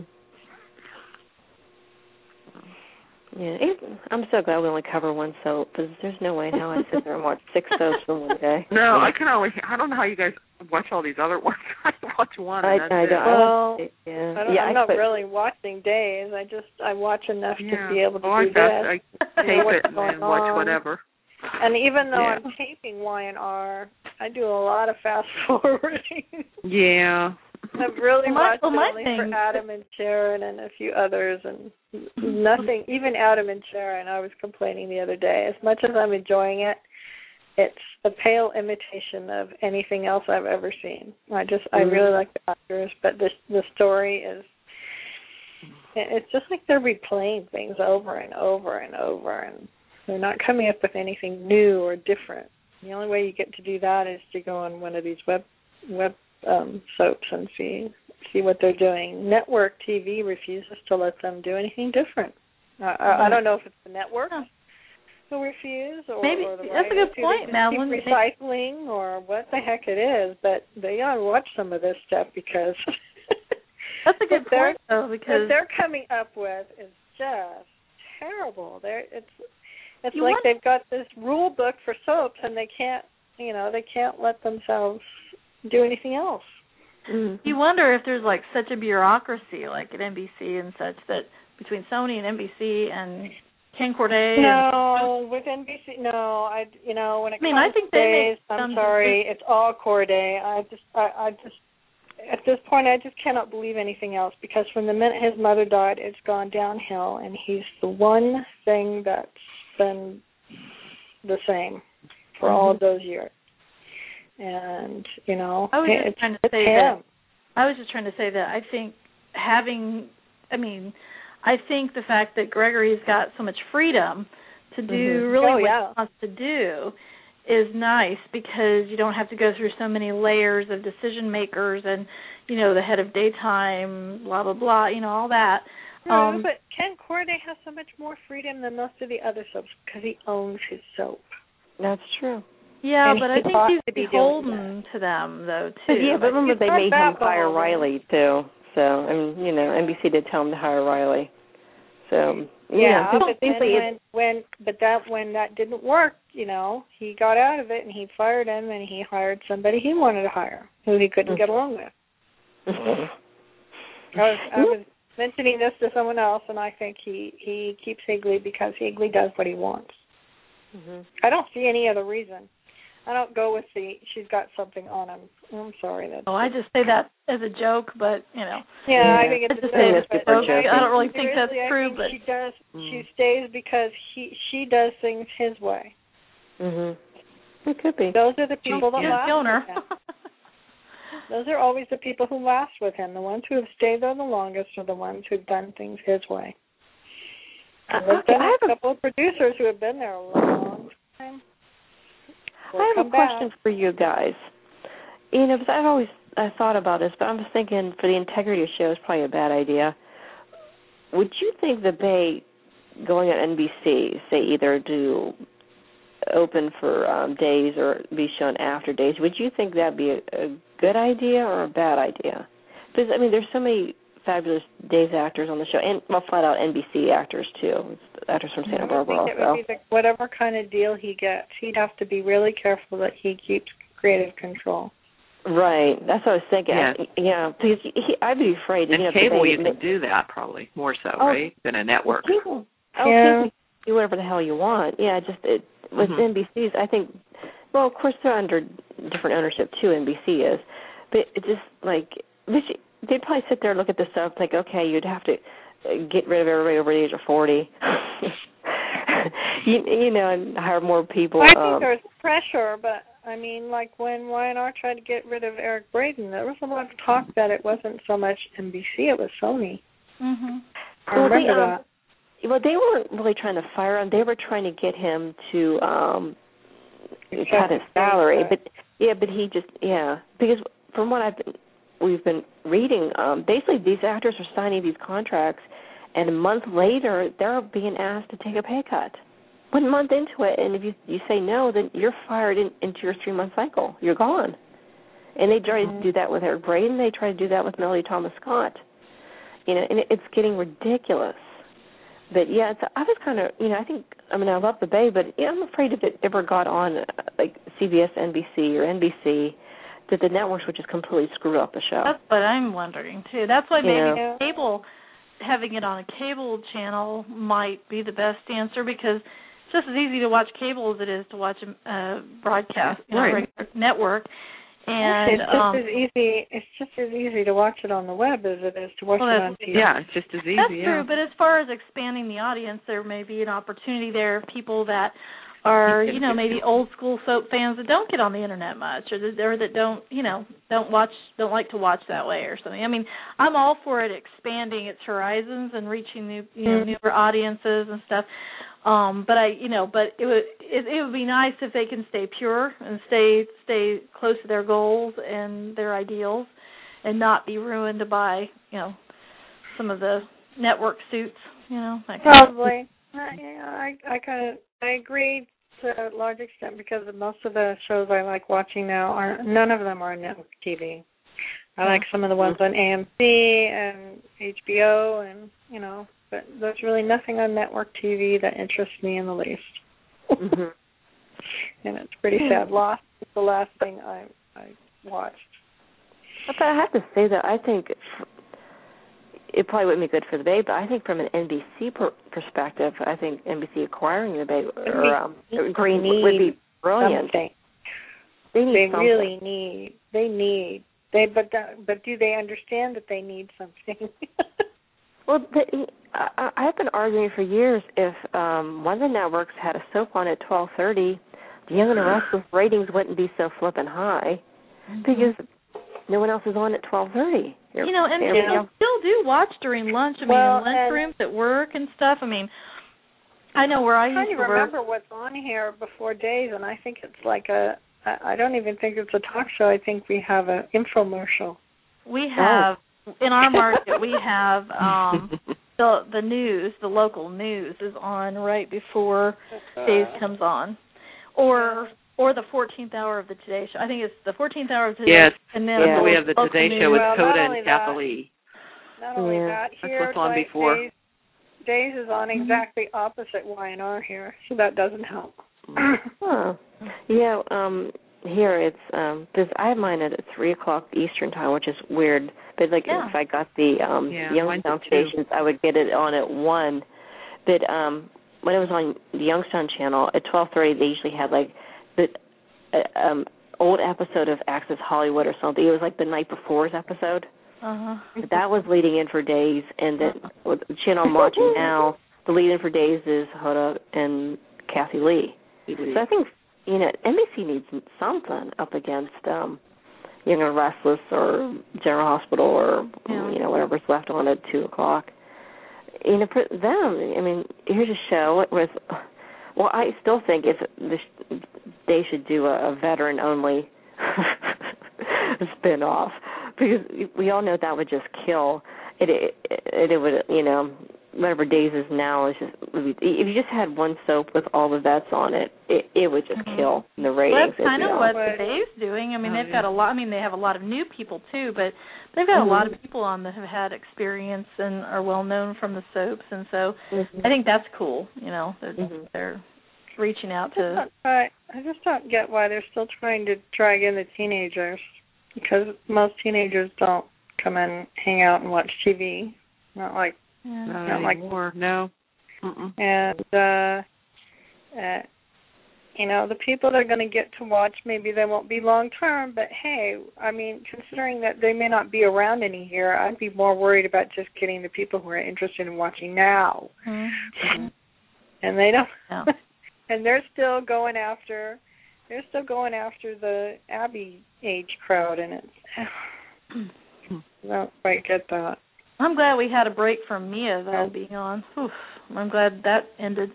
Yeah, I'm so glad we only cover one soap because there's no way how I sit there and watch 6 soaps in one day. No, I don't know how you guys watch all these other ones. I watch one. I don't. I'm not really watching days. I watch enough to be able to do this. I tape it and watch whatever. And even though I'm taping Y&R, I do a lot of fast forwarding. Yeah. I've really watched only for Adam and Sharon and a few others, and nothing. Even Adam and Sharon, I was complaining the other day. As much as I'm enjoying it, it's a pale imitation of anything else I've ever seen. I really like the actors, but the story is. It's just like they're replaying things over and over and over, and they're not coming up with anything new or different. The only way you get to do that is to go on one of these web soaps and see what they're doing. Network TV refuses to let them do anything different. I don't know if it's the network who refuse or maybe or the that's a good point, Madeline. Recycling or what the heck it is, but they gotta watch some of this stuff because that's a good point though, because what they're coming up with is just terrible. It's like they've got this rule book for soaps and they can't let themselves do anything else. Mm-hmm. You wonder if there's like such a bureaucracy like at NBC and such that between Sony and NBC and Ken Corday. No, with NBC, no. When it comes to days, I'm sorry, it's all Corday. I just at this point I just cannot believe anything else because from the minute his mother died, it's gone downhill, and he's the one thing that's been the same for all of those years. And I was just trying to say that I think I think the fact that Gregory's got so much freedom to do what he wants to do is nice because you don't have to go through so many layers of decision makers and the head of daytime, blah blah blah, all that. But Ken Corday has so much more freedom than most of the other soaps because he owns his soap. That's true. Yeah, but I think he's beholden to them, though, too. Yeah, but remember they made him hire Riley, too. So, NBC did tell him to hire Riley. So, but then when that didn't work, he got out of it and he fired him and he hired somebody he wanted to hire who he couldn't get along with. I was mentioning this to someone else, and I think he keeps Higley because Higley does what he wants. Mm-hmm. I don't see any other reason. I don't go with she's got something on him. I'm sorry. I just say that as a joke, but, Yeah, I think it's a joke. I don't really think that's true, but she does. She stays because she does things his way. Mhm. It could be. Those are the people that last with him. Those are always the people who last with him. The ones who have stayed there the longest are the ones who've done things his way. There's been a couple of producers who have been there a long time. I have a question for you guys. Because I've always thought about this, but I'm just thinking for the integrity of the show, it's probably a bad idea. Would you think the Bay going on NBC, say either to open for days or be shown after days, would you think that'd be a good idea or a bad idea? Because, I mean, there's so many fabulous days actors on the show, and, well, flat out NBC actors, too. Actors from Santa Barbara also. It would be whatever kind of deal he gets, he'd have to be really careful that he keeps creative control. Right. That's what I was thinking. Yeah, because I'd be afraid. And cable, you can do that probably more so, right, than a network. Cable, cable, do whatever the hell you want. Yeah, just with NBC's, I think. Well, of course they're under different ownership too. NBC is, but it's just like they'd probably sit there and look at this stuff like, okay, you'd have to get rid of everybody over the age of 40. you know, and hire more people. I think there's pressure, but I mean, like when Y&R tried to get rid of Eric Braeden, there was a lot of talk that it wasn't so much NBC, it was Sony. Mm-hmm. I remember that. Well, they weren't really trying to fire him. They were trying to get him to cut his salary. But he just because from what we've been reading, basically these actors are signing these contracts, and a month later they're being asked to take a pay cut. 1 month into it, and if you say no, then you're fired into your 3-month cycle. You're gone. And they try to do that with Eric Braeden. They try to do that with Melody Thomas Scott. You know, and it's getting ridiculous. But yeah, I was kind of, you know, I love the Bay, but yeah, I'm afraid if it ever got on like CBS, NBC, or NBC, that the networks would just completely screw up the show. That's what I'm wondering too. That's why maybe cable, having it on a cable channel might be the best answer, because it's just as easy to watch cable as it is to watch a broadcast, regular network. And it's just as easy to watch it on the web as it is to watch it on TV. Yeah, it's just as easy. That's true, but as far as expanding the audience, there may be an opportunity there. People that are, you know, maybe old school soap fans that don't get on the internet much, or that don't like to watch that way or something. I mean, I'm all for it expanding its horizons and reaching newer audiences and stuff. But it would be nice if they can stay pure and stay close to their goals and their ideals, and not be ruined by, you know, some of the network suits, you know. Probably. I agree to a large extent, because most of the shows I like watching now none of them are on network TV. I like some of the ones on AMC and HBO, and you know. But there's really nothing on network TV that interests me in the least. And it's pretty sad. Lost is the last thing I watched. But I have to say that I think it probably wouldn't be good for the Bay, but I think from an NBC perspective, I think NBC acquiring the Bay or Green would be brilliant. Something. They really need. But do they understand that they need something? Well, I've been arguing for years if one of the networks had a soap on at 12:30, the Young and the Restless ratings wouldn't be so flippin' high, because no one else is on at 12:30. You know, and people still do watch during lunch. I mean, in lunchrooms at work and stuff. I mean, I know where I used to work. I'm trying to remember what's on here before days, and I think it's like I don't even think it's a talk show. I think we have an infomercial. We have. In our market, we have the news, the local news is on right before Days comes on, or the 14th hour of the Today Show. I think it's the 14th hour of the Today Show. Yes, and then we have the Today Show with Coda and Kathy Lee. Not only that, here that's what's on before. Days is on exactly opposite Y&R here, so that doesn't help. Yeah, here it's because I have mine at 3:00 Eastern time, which is weird. But like if I got the Youngstown stations, I would get it on at 1. But when it was on the Youngstown channel at 12:30, they usually had like the old episode of Access Hollywood or something. It was like the night before's episode. But that was leading in for Days, and the channel I'm watching now, the lead-in for Days is Hoda and Kathy Lee. So I think, you know, NBC needs something up against Young and Restless or General Hospital or, you know, whatever's left on at 2 o'clock. You know, for them, I mean, here's a show with, well, I still think they should do a veteran-only spin-off, because we all know that would just kill. It would, you know, whatever Days is now is just if you just had one soap with all the vets on it, it would just kill the ratings. Well, that's kind of what Dave's doing. I mean, they've got a lot. I mean, they have a lot of new people too, but they've got a lot of people on that have had experience and are well known from the soaps, and so I think that's cool. You know, they're reaching out to. I just don't get why they're still trying to drag in the teenagers, because most teenagers don't come in, hang out, and watch TV. Not like anymore. No. And you know, the people that are going to get to watch, maybe they won't be long term, but hey, I mean, considering that they may not be around any year, I'd be more worried about just getting the people who are interested in watching now. And they don't. And they're still going after the Abby age crowd, and it's I don't quite get that. I'm glad we had a break from Mia though being on. Oof, I'm glad that ended.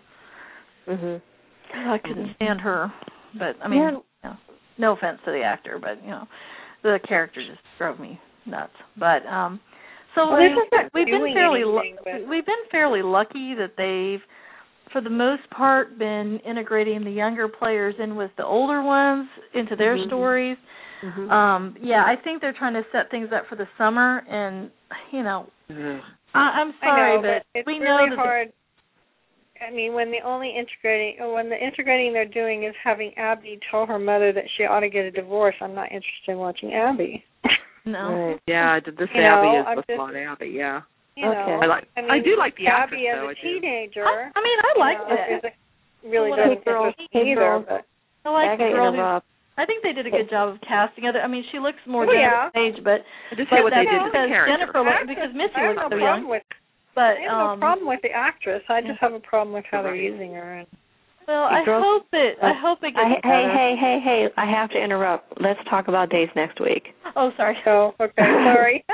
I couldn't stand her, but I mean, you know, no offense to the actor, but you know, the character just drove me nuts. But so we've been fairly lucky that they've, for the most part, been integrating the younger players in with the older ones into their stories. I think they're trying to set things up for the summer, and you know, I'm sorry, but it's we really know that hard. I mean, when the integrating they're doing is having Abby tell her mother that she ought to get a divorce, I'm not interested in watching Abby. No. Yeah, this Abby is what's on Abby. Yeah. You know, I do like the actress, Abby though. as a teenager. I mean, I like it. Really doesn't interest me either. But I like the girl. I think they did a good job of casting her. I mean, she looks more Jennifer Page, but just say what they did to the character. Because Missy looks so young. I have no problem with the actress. I just have a problem with how they're using her. Well, I hope it gets better. Hey! I have to interrupt. Let's talk about days next week. Oh, sorry. Oh, okay. Sorry.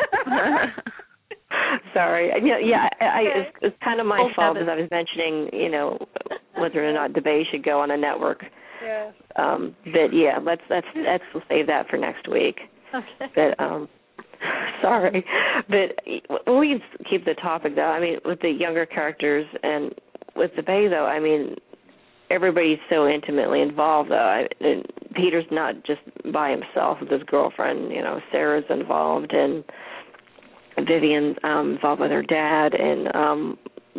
Sorry. It's kind of my fault because I was mentioning, you know, whether or not DeBay should go on a network. Yes. But yeah, let's save that for next week. Okay. But sorry, but we can keep the topic though. I mean, with the younger characters and with DeBay though, I mean, everybody's so intimately involved though. And Peter's not just by himself with his girlfriend. You know, Sarah's involved and Vivian's involved with her dad, and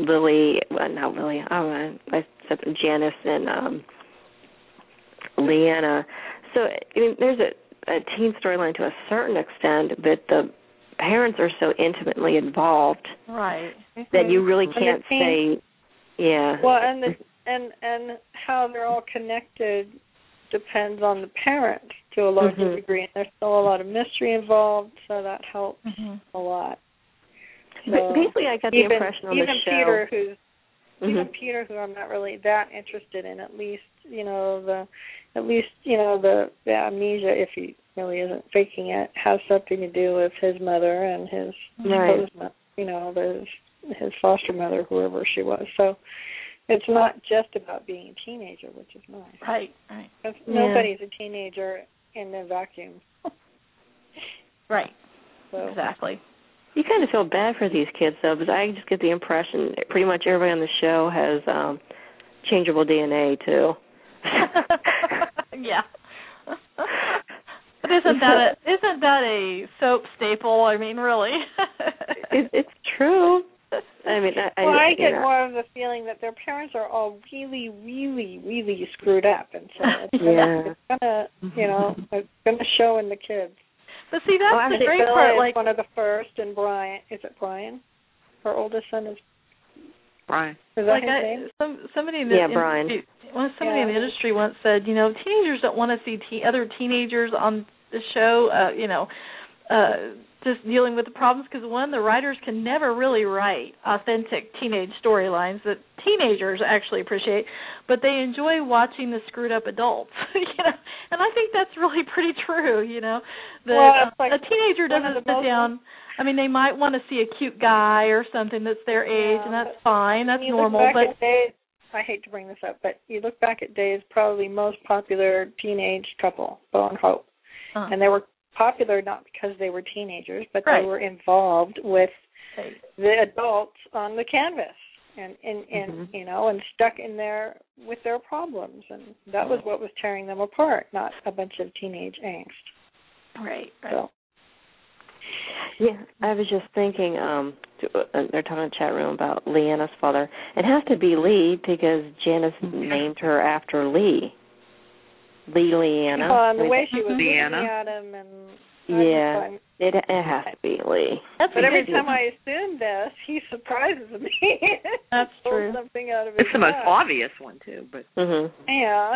Janice and Leanna. So I mean, there's a teen storyline to a certain extent, but the parents are so intimately involved, right, that you really can't say, yeah. Well, and how they're all connected depends on the parent to a large degree, and there's still a lot of mystery involved, so that helps a lot. So basically, I got the impression on the show. Even Peter, who I'm not really that interested in, at least the amnesia, if he really isn't faking it, has something to do with his mother and his his foster mother, whoever she was. So it's not just about being a teenager, which is nice. Right. Nobody's a teenager in a vacuum. Right. So. Exactly. You kind of feel bad for these kids, though, because I just get the impression pretty much everybody on the show has changeable DNA, too. Yeah. But isn't that a soap staple? I mean, really? It's true. I mean, I get more of the feeling that their parents are all really, really, really screwed up, and so it's gonna show in the kids. But see, that's the great part. Like one of the first, and Brian, is it Brian? Her oldest son is Brian. Is that his name? Somebody in the industry, somebody in the industry once said, teenagers don't want to see other teenagers on the show, just dealing with the problems, because one, the writers can never really write authentic teenage storylines that teenagers actually appreciate, but they enjoy watching the screwed up adults, and I think that's really pretty true, a teenager doesn't sit down. I mean, they might want to see a cute guy or something that's their age, and that's fine, that's normal, but I hate to bring this up, but you look back at Dave's probably most popular teenage couple, Bo and Hope, and they were popular not because they were teenagers, but they were involved with the adults on the canvas. and and stuck in there with their problems, and that was what was tearing them apart, not a bunch of teenage angst. Right. So. Yeah, I was just thinking, they're talking in the chat room about Leanna's father. It has to be Lee because Janice named her after Lee. Leanna. The way she was Leanna. looking at him, and it has to be Lee. But every time I assume this, he surprises me. That's true. Something out of his It's the most mouth. obvious one too, but Yeah.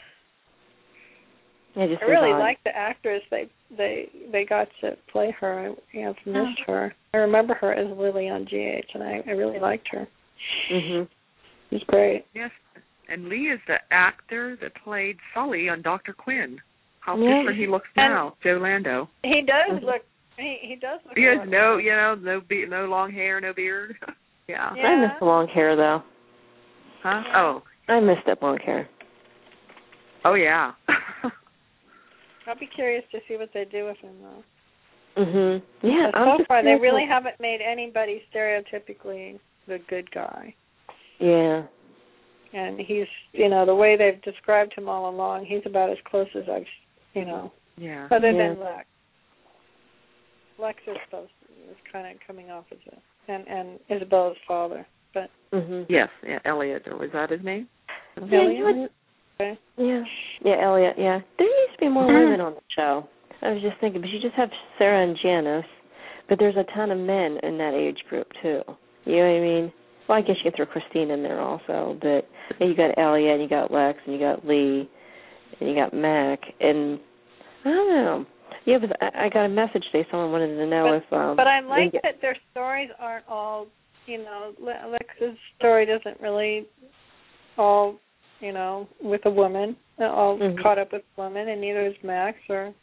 I really like the actress they got to play her. I have missed her. I remember her as Lily on GH, and I really liked her. She's great. Yes, and Lee is the actor that played Sully on Dr. Quinn. How different he looks now, Joe Lando. He does look. He does look. He has no long hair, no beard. Yeah. I miss the long hair though. Huh? Oh. I miss that long hair. Oh yeah. I'll be curious to see what they do with him, though. Yeah. So far, they really haven't made anybody stereotypically the good guy. Yeah. And he's, the way they've described him all along, he's about as close as I've, Yeah. other than Lex. Lex is kind of coming off as and Isabella's father, but. Yes. Yeah. Elliot, or was that his name? Elliot. Okay. Yeah, Elliot, yeah. There used to be more women on the show. I was just thinking, but you just have Sarah and Janice, but there's a ton of men in that age group, too. You know what I mean? Well, I guess you can throw Christine in there also, but you got Elliot, and you got Lex, and you got Lee, and you got Mac, and I don't know. Yeah, but I got a message today. Someone wanted to know if... But I like that their stories aren't all, Lex's story doesn't really all... with a woman, all caught up with women, and neither is Max. So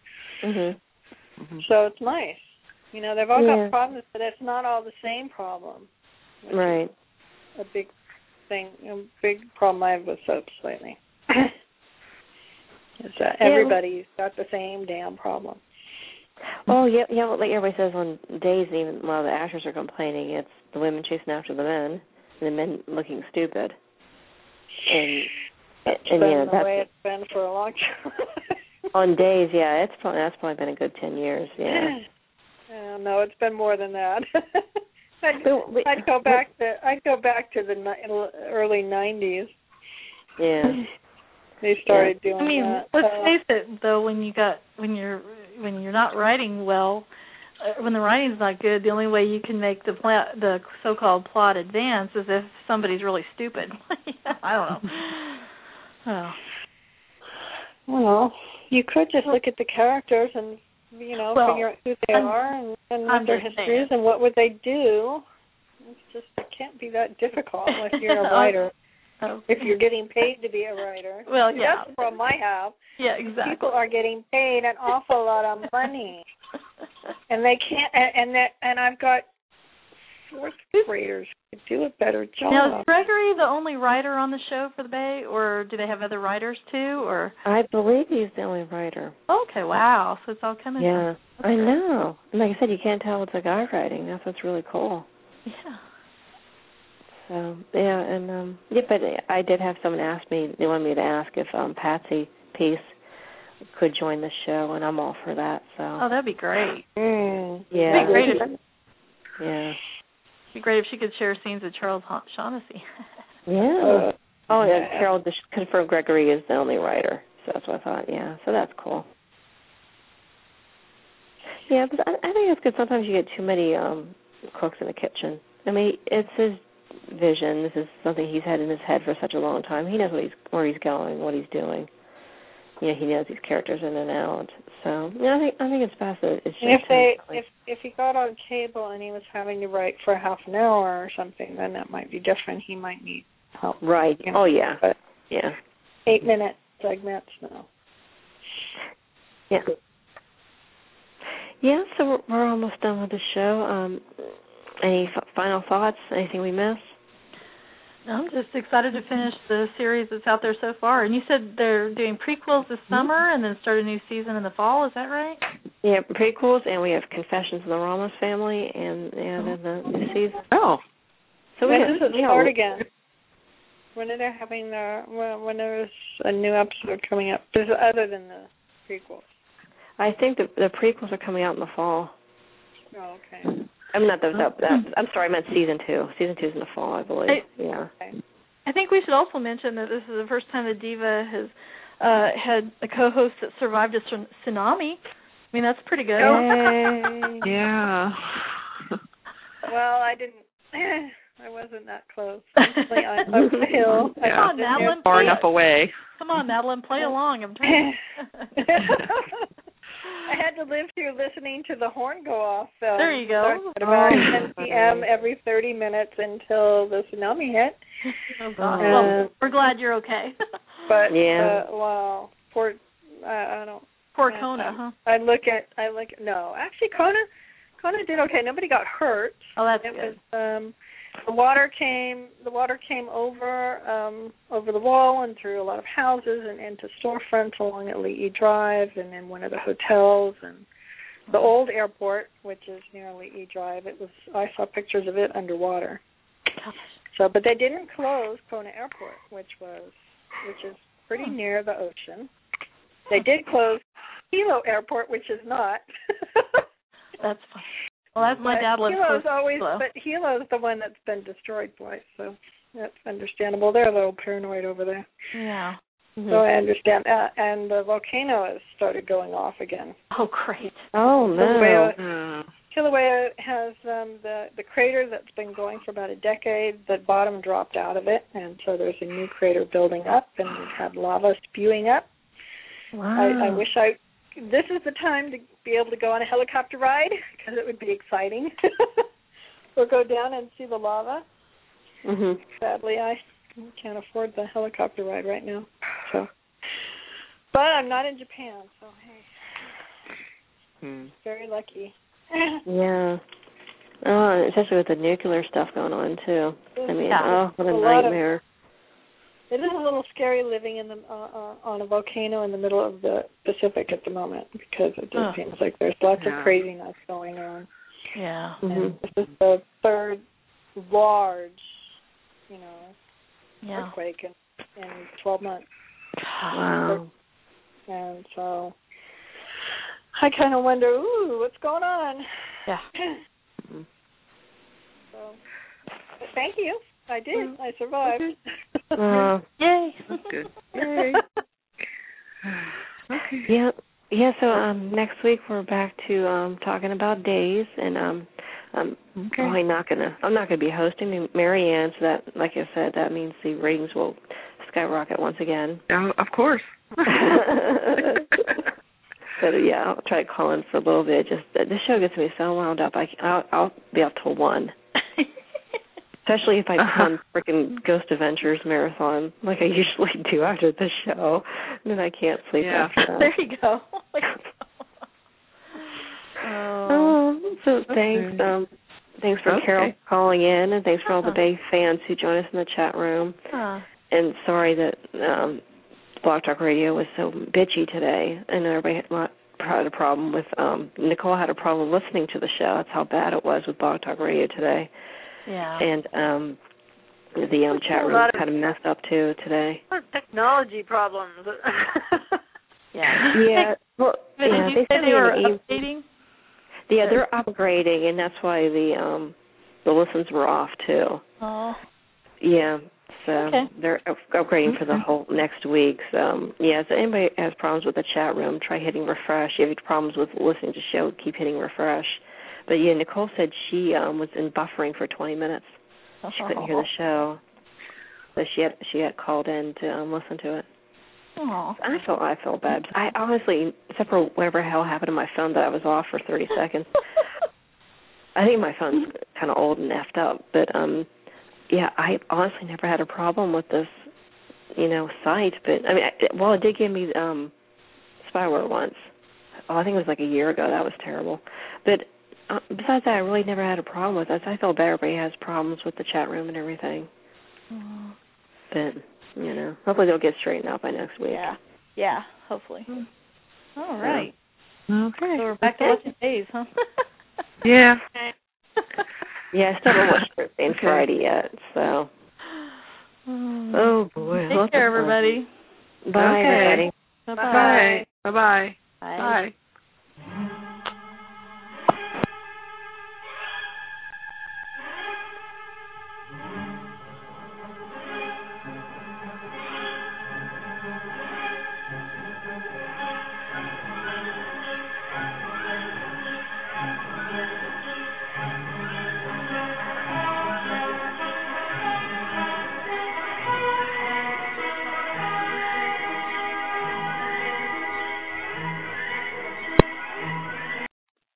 it's nice. They've all got problems, but it's not all the same problem. Right. A big thing, a big problem I have with soaps lately is that everybody's got the same damn problem. Oh, yeah, like everybody says on Days, even while the actors are complaining, it's the women chasing after the men, and the men looking stupid. And that's the way it's been for a long time. On Days, yeah, that's probably been a good 10 years, yeah. No, it's been more than that. I'd go back to the early 90s. Yeah. They started doing that. Let's face it, though, when you're not writing well, when the writing's not good, the only way you can make the so-called plot advance is if somebody's really stupid. I don't know. Oh. Well, you could just look at the characters and figure out who they are and what their history is and what would they do. It can't be that difficult if you're a writer. If you're getting paid to be a writer. Well, yeah. That's the problem I have. Yeah, exactly. People are getting paid an awful lot of money. And they can't, and I've got fourth graders who do a better job. Now, is Gregory the only writer on the show for the Bay, or do they have other writers too? Or I believe he's the only writer. Okay, wow. So it's all coming. Yeah, I know. And like I said, you can't tell it's a guy writing. That's what's really cool. Yeah. So yeah, and but I did have someone ask me. They wanted me to ask if Patsy Peace could join the show, and I'm all for that. So. Oh, that'd be great. Yeah. It'd be great if. Yeah. It'd be great if she could share scenes with Charles Shaughnessy. Yeah. Carol just confirmed Gregory is the only writer, so that's what I thought. Yeah, so that's cool. Yeah, but I think it's good. Sometimes you get too many cooks in the kitchen. I mean, it's his vision. This is something he's had in his head for such a long time. He knows where he's going, what he's doing. He knows these characters in and out. So I think it's best that it's just if he got on cable and he was having to write for half an hour or something, then that might be different. He might need help. Right. Oh yeah. But yeah. 8-minute segments, no. Yeah. Yeah. So we're almost done with the show. Any final thoughts? Anything we missed? I'm just excited to finish the series that's out there so far. And you said they're doing prequels this summer and then start a new season in the fall. Is that right? Yeah, prequels, and we have Confessions of the Ramos Family, and then the new season. Oh. So when does it start again? When are they having when there's a new episode coming up? Other than the prequels. I think the prequels are coming out in the fall. Oh, okay. I'm not I'm sorry, I meant season 2. Season 2 is in the fall, I believe. I think we should also mention that this is the first time that Diva has had a co-host that survived a tsunami. I mean, that's pretty good. Yeah. Well, I didn't. I wasn't that close. Actually, I'm up the hill. Come on, Madeline. Far enough away. Come on, Madeline, play along. I'm trying. I had to live through listening to the horn go off. There you go. At about 10 p.m. every 30 minutes until the tsunami hit. Oh, God. Well, we're glad you're okay. But wow, poor. I don't. Poor Kona, huh? I look at. No, actually, Kona did okay. Nobody got hurt. Oh, that's good. Was, the water came over the wall and through a lot of houses and into storefronts along Ali'i Drive and in one of the hotels and the old airport, which is near Ali'i Drive. I saw pictures of it underwater. So, but they didn't close Kona Airport, which is pretty near the ocean. They did close Hilo Airport, which is not. That's fine. Well, that's my dad lives close to Hilo. But Hilo's the one that's been destroyed twice, so that's understandable. They're a little paranoid over there. Yeah. Mm-hmm. So I understand that. And the volcano has started going off again. Oh, great. Oh, no. Kilauea has the crater that's been going for about a decade. The bottom dropped out of it, and so there's a new crater building up, and we've had lava spewing up. Wow. I wish this is the time to be able to go on a helicopter ride because it would be exciting. Or go down and see the lava. Mm-hmm. Sadly, I can't afford the helicopter ride right now. So, but I'm not in Japan, so hey, very lucky. Yeah. Oh, especially with the nuclear stuff going on too. I mean, what a nightmare. It is a little scary living in the on a volcano in the middle of the Pacific at the moment because it just seems like there's lots of craziness going on. Yeah. And this is the third large, earthquake in 12 months. Wow. And so I kind of wonder, what's going on? Yeah. So, but thank you. I did. I survived. Yay. That's good. Yay. Okay. Yeah, so next week we're back to talking about days, and I'm not gonna be hosting Mary Ann, so that, like I said, that means the ratings will skyrocket once again. Of course. But yeah, I'll try to call in for a little bit. Just the show gets me so wound up. I'll be up till 1. Especially if I run freaking Ghost Adventures marathon like I usually do after the show, and then I can't sleep after that. There you go. So thanks for Carol calling in, and thanks for all the Bay fans who joined us in the chat room. And sorry that Blog Talk Radio was so bitchy today. I know everybody had a problem with Nicole had a problem listening to the show. That's how bad it was with Blog Talk Radio today. Yeah. And the chat room kind of messed up too today. Technology problems. Yeah. Well, did you say they were updating? Yeah, they're upgrading, and that's why the listens were off too. Oh. Yeah. So they're upgrading for the whole next week. So if anybody has problems with the chat room, try hitting refresh. If you have problems with listening to the show, keep hitting refresh. But yeah, Nicole said she was in buffering for 20 minutes. She couldn't hear the show, so she had called in to listen to it. Oh, I felt bad. I honestly, except for whatever hell happened to my phone that I was off for 30 seconds. I think my phone's kind of old and effed up. But I honestly never had a problem with this, site. But I mean, it did give me spyware once. I think it was like a year ago. That was terrible. But besides that, I really never had a problem with it. I feel bad everybody has problems with the chat room and everything. But, hopefully they'll get straightened out by next week. Yeah, hopefully. All right. Okay. So we're back to watching days, huh? Yeah. Yeah, I still haven't watched Thursday and Friday yet, so. Oh, boy. Take care, everybody. Bye, everybody. Bye-bye. Bye. Bye-bye. Bye. Bye.